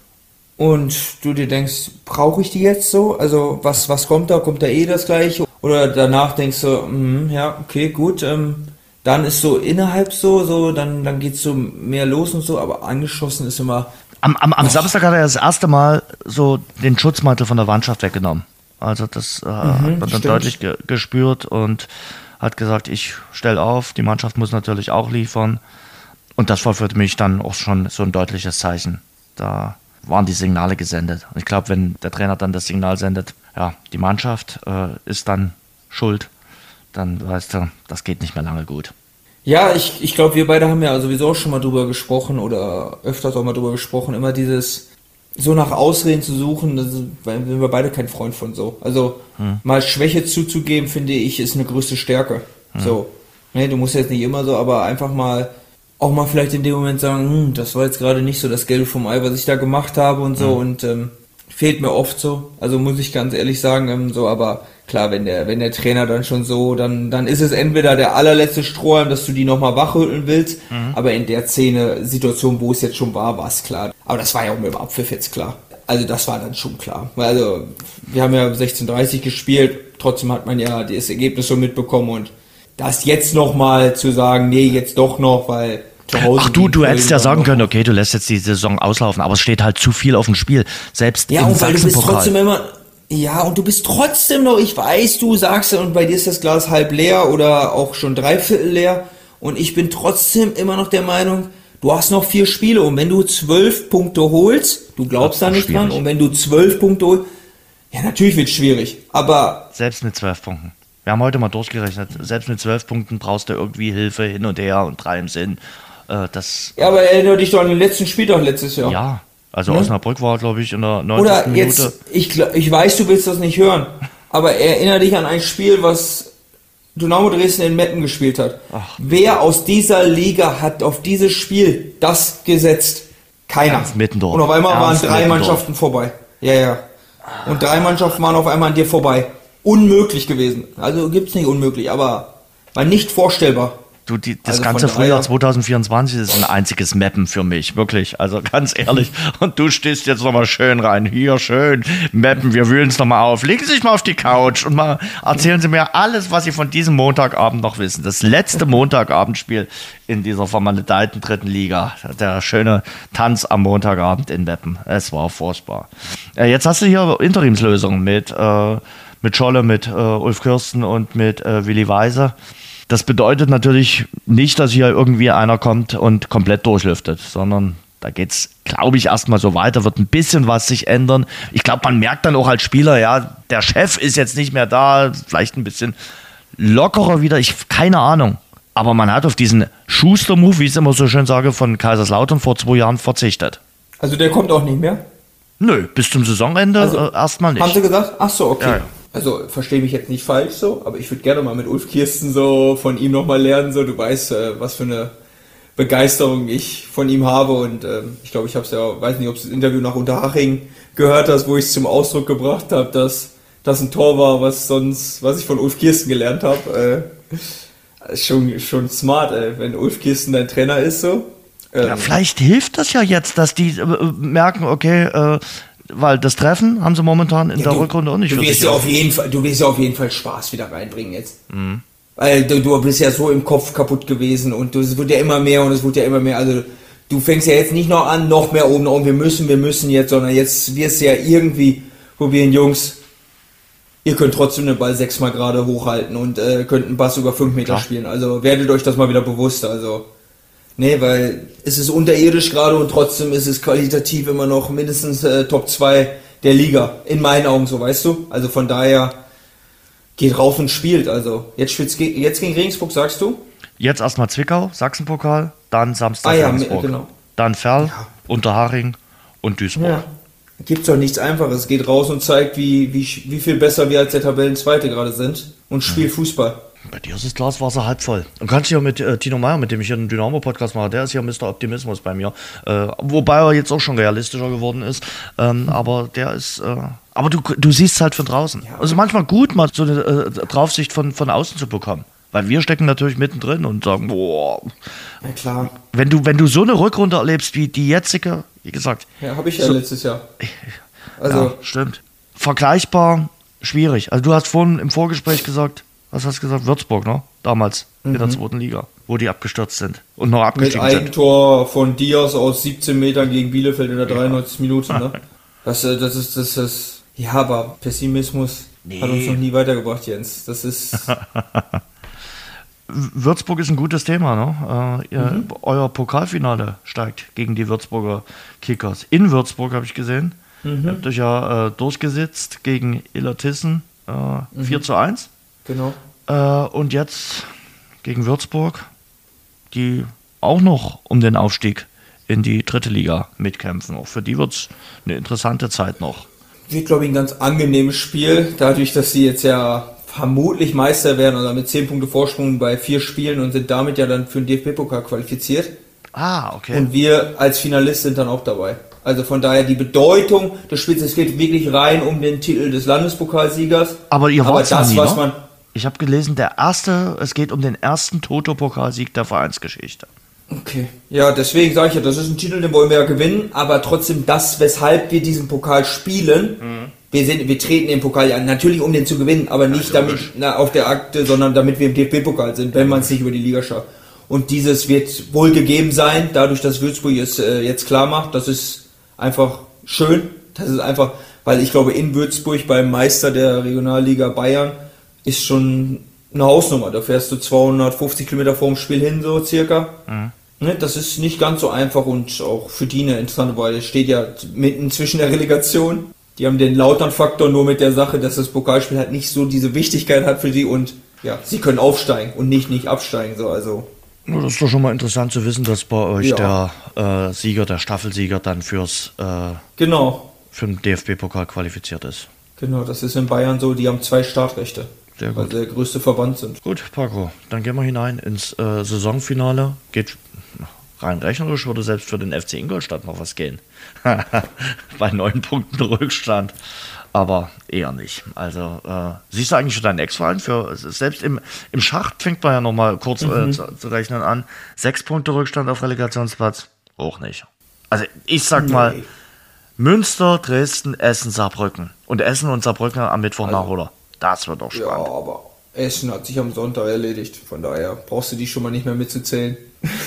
und du dir denkst, brauche ich die jetzt so? Also was kommt da? Kommt da das Gleiche? Oder danach denkst du, ja, okay, gut, dann ist so innerhalb dann geht's so mehr los und so, aber angeschossen ist immer... Am Samstag hat er das erste Mal so den Schutzmantel von der Mannschaft weggenommen. Also das hat man dann deutlich gespürt und hat gesagt, ich stelle auf, die Mannschaft muss natürlich auch liefern. Und das war für mich dann auch schon so ein deutliches Zeichen. Da waren die Signale gesendet. Und ich glaube, wenn der Trainer dann das Signal sendet, ja, die Mannschaft ist dann schuld, dann weißt du, das geht nicht mehr lange gut. Ja, ich glaube, wir beide haben ja sowieso auch schon mal drüber gesprochen oder öfters auch mal drüber gesprochen, immer dieses so nach Ausreden zu suchen, weil sind wir beide kein Freund von so. Also mal Schwäche zuzugeben, finde ich, ist eine größte Stärke. So, ne, du musst jetzt nicht immer so, aber einfach mal auch mal vielleicht in dem Moment sagen, das war jetzt gerade nicht so das Gelbe vom Ei, was ich da gemacht habe und so und fehlt mir oft so. Also muss ich ganz ehrlich sagen, so, aber klar, wenn der Trainer dann schon so, dann ist es entweder der allerletzte Strohhalm, dass du die nochmal wachrütteln willst, aber in der Situation, wo es jetzt schon war es klar. Aber das war ja auch mit dem Abpfiff jetzt klar. Also das war dann schon klar. Also wir haben ja 16:30 gespielt, trotzdem hat man ja das Ergebnis so mitbekommen und das jetzt nochmal zu sagen, nee, jetzt doch noch, weil zu Hause... Ach du hättest ja sagen können, okay, du lässt jetzt die Saison auslaufen, aber es steht halt zu viel auf dem Spiel. Selbst im und weil du bist Sachsenpokal. trotzdem immer... Ja, und du bist trotzdem noch, ich weiß, du sagst ja, und bei dir ist das Glas halb leer oder auch schon 3/4 leer und ich bin trotzdem immer noch der Meinung, du hast noch 4 Spiele und wenn du 12 Punkte holst, du glaubst da nicht dran, und wenn du 12 Punkte holst, ja, natürlich wird es schwierig, aber... Selbst mit 12 Punkten. Wir haben heute mal durchgerechnet, selbst mit 12 Punkten brauchst du irgendwie Hilfe hin und her und 3 im Sinn. Ja, aber erinnere dich doch an den letzten Spieltag letztes Jahr. Ja. Also Osnabrück war, glaube ich, in der 90. Oder Minute. Jetzt, ich weiß, du willst das nicht hören, aber erinnere dich an ein Spiel, was Dynamo Dresden in Meppen gespielt hat. Ach. Wer aus dieser Liga hat auf dieses Spiel das gesetzt? Keiner. Ernst Mittendorf. Und auf einmal waren 3 Mittendorf. Mannschaften vorbei. Ja. Und 3 Mannschaften waren auf einmal an dir vorbei. Unmöglich gewesen. Also gibt's nicht unmöglich, aber war nicht vorstellbar. Du, das Also ganze von daher- Frühjahr 2024 ist ein einziges Mappen für mich, wirklich. Also ganz ehrlich. Und du stehst jetzt nochmal schön rein. Hier, schön. Mappen, wir wühlen es nochmal auf. Legen Sie sich mal auf die Couch und mal erzählen Sie mir alles, was Sie von diesem Montagabend noch wissen. Das letzte Montagabendspiel in dieser vermaledeiten 3. Liga. Der schöne Tanz am Montagabend in Mappen. Es war furchtbar. Jetzt hast du hier Interimslösungen mit Scholle, mit Ulf Kirsten und mit Willi Weise. Das bedeutet natürlich nicht, dass hier irgendwie einer kommt und komplett durchlüftet, sondern da geht's, glaube ich, erstmal so weiter, wird ein bisschen was sich ändern. Ich glaube, man merkt dann auch als Spieler, ja, der Chef ist jetzt nicht mehr da, vielleicht ein bisschen lockerer wieder, keine Ahnung. Aber man hat auf diesen Schuster-Move, wie ich es immer so schön sage, von Kaiserslautern vor 2 Jahren verzichtet. Also der kommt auch nicht mehr? Nö, bis zum Saisonende erstmal nicht. Haben sie gesagt? Ach so, okay. Ja. Also verstehe mich jetzt nicht falsch so, aber ich würde gerne mal mit Ulf Kirsten so von ihm nochmal lernen, so, du weißt, was für eine Begeisterung ich von ihm habe und ich glaube, ich habe es ja, weiß nicht, ob du das Interview nach Unterhaching gehört hast, wo ich es zum Ausdruck gebracht habe, dass das ein Tor war, was ich von Ulf Kirsten gelernt habe. Schon smart, wenn Ulf Kirsten dein Trainer ist so. Ja, vielleicht hilft das ja jetzt, dass die merken, okay, weil das Treffen haben sie momentan in der Rückrunde auch nicht. Du wirst ja auf jeden Fall Spaß wieder reinbringen jetzt. Weil du bist ja so im Kopf kaputt gewesen und es wird ja immer mehr und es wird ja immer mehr. Also du fängst ja jetzt nicht noch an, noch mehr oben und wir müssen jetzt, sondern jetzt wirst du ja irgendwie probieren, Jungs, ihr könnt trotzdem den Ball 6-mal gerade hochhalten und könnt einen Pass über 5 Meter spielen. Also werdet euch das mal wieder bewusst. Also Nee, weil es ist unterirdisch gerade und trotzdem ist es qualitativ immer noch mindestens Top 2 der Liga. In meinen Augen so, weißt du? Also von daher geht rauf und spielt. Also jetzt gegen Regensburg, sagst du? Jetzt erstmal Zwickau, Sachsenpokal, dann Samstag Regensburg. Genau. Dann Ferl, Unterhaching und Duisburg. Ja. Gibt's doch nichts Einfaches. Es geht raus und zeigt, wie viel besser wir als der Tabellenzweite gerade sind und spielt Fußball. Bei dir ist das Glaswasser halb voll. Und kannst du ja mit Tino Meyer, mit dem ich hier einen Dynamo-Podcast mache, der ist ja Mr. Optimismus bei mir. Wobei er jetzt auch schon realistischer geworden ist. Aber der ist. Aber du siehst es halt von draußen. Ja. Also manchmal gut, mal so eine Draufsicht von außen zu bekommen. Weil wir stecken natürlich mittendrin und sagen, boah. Na klar. Wenn du so eine Rückrunde erlebst wie die jetzige, wie gesagt. Ja, habe ich ja letztes Jahr. Also. Ja, stimmt. Vergleichbar schwierig. Also du hast vorhin im Vorgespräch gesagt, was hast du gesagt? Würzburg, ne? Damals in der 2. Liga, wo die abgestürzt sind und noch abgestiegen sind. Mit Eigentor von Diaz aus 17 Metern gegen Bielefeld in der 93 Minuten, ne? Das ist, ja, aber Pessimismus hat uns noch nie weitergebracht, Jens. Das ist... Würzburg ist ein gutes Thema, ne? Euer Pokalfinale steigt gegen die Würzburger Kickers. In Würzburg habe ich gesehen. Habt euch ja durchgesetzt gegen Illertissen 4:1. Genau. Und jetzt gegen Würzburg, die auch noch um den Aufstieg in die 3. Liga mitkämpfen. Auch für die wird es eine interessante Zeit noch. Wird, glaube ich, ein ganz angenehmes Spiel, dadurch, dass sie jetzt ja vermutlich Meister werden, also mit 10 Punkte Vorsprung bei 4 Spielen und sind damit ja dann für den DFB-Pokal qualifiziert. Ah, okay. Und wir als Finalist sind dann auch dabei. Also von daher die Bedeutung des Spiels, es geht wirklich rein um den Titel des Landespokalsiegers. Aber ihr wart das, nie, was ne? Ich habe gelesen, es geht um den ersten Toto-Pokalsieg der Vereinsgeschichte. Okay. Ja, deswegen sage ich ja, das ist ein Titel, den wollen wir ja gewinnen, aber trotzdem das, weshalb wir diesen Pokal spielen, wir treten den Pokal ja natürlich, um den zu gewinnen, aber nicht damit auf der Akte, sondern damit wir im DFB-Pokal sind, wenn man es nicht über die Liga schafft. Und dieses wird wohl gegeben sein, dadurch, dass Würzburg es jetzt klar macht. Das ist einfach schön. Das ist einfach, weil ich glaube, in Würzburg beim Meister der Regionalliga Bayern ist schon eine Hausnummer. Da fährst du 250 Kilometer vorm Spiel hin, so circa. Ne, das ist nicht ganz so einfach und auch für die eine interessante, weil es steht ja mitten zwischen der Relegation. Die haben den Lautern-Faktor nur mit der Sache, dass das Pokalspiel halt nicht so diese Wichtigkeit hat für sie und ja, sie können aufsteigen und nicht absteigen. So, also. Das ist doch schon mal interessant zu wissen, dass bei euch der Staffelsieger dann für den DFB-Pokal qualifiziert ist. Genau, das ist in Bayern so, die haben 2 Startrechte. Sehr gut. Weil sie der größte Verband sind. Gut, Paco, dann gehen wir hinein ins Saisonfinale. Geht rein rechnerisch, würde selbst für den FC Ingolstadt noch was gehen. Bei 9 Punkten Rückstand. Aber eher nicht. Also, siehst du eigentlich schon deinen Ex-Verein selbst im Schacht fängt man ja nochmal kurz zu rechnen an. 6 Punkte Rückstand auf Relegationsplatz? Auch nicht. Also, ich sag mal, Münster, Dresden, Essen, Saarbrücken. Und Essen und Saarbrücken am Mittwoch nach, oder? Das wird doch spannend. Ja, aber Essen hat sich am Sonntag erledigt. Von daher brauchst du die schon mal nicht mehr mitzuzählen.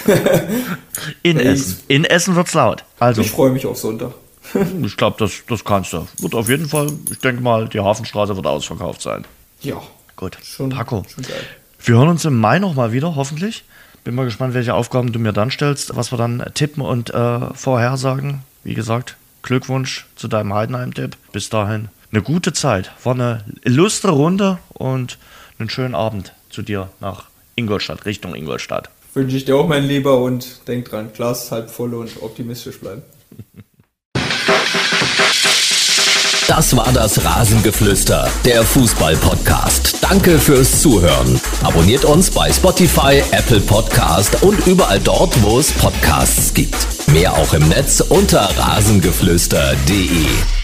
In Essen. In Essen wird's laut. Also, ich freue mich auf Sonntag. Ich glaube, das kannst du. Wird auf jeden Fall, ich denke mal, die Hafenstraße wird ausverkauft sein. Ja. Gut. Schon, Paco, schon geil. Wir hören uns im Mai nochmal wieder, hoffentlich. Bin mal gespannt, welche Aufgaben du mir dann stellst, was wir dann tippen und vorhersagen. Wie gesagt, Glückwunsch zu deinem Heidenheim-Tipp. Bis dahin eine gute Zeit. War eine illustre Runde und einen schönen Abend zu dir nach Ingolstadt, Richtung Ingolstadt. Wünsche ich dir auch, mein Lieber, und denk dran, Glas halb voll und optimistisch bleiben. Das war das Rasengeflüster, der Fußball-Podcast. Danke fürs Zuhören. Abonniert uns bei Spotify, Apple Podcast und überall dort, wo es Podcasts gibt. Mehr auch im Netz unter rasengeflüster.de.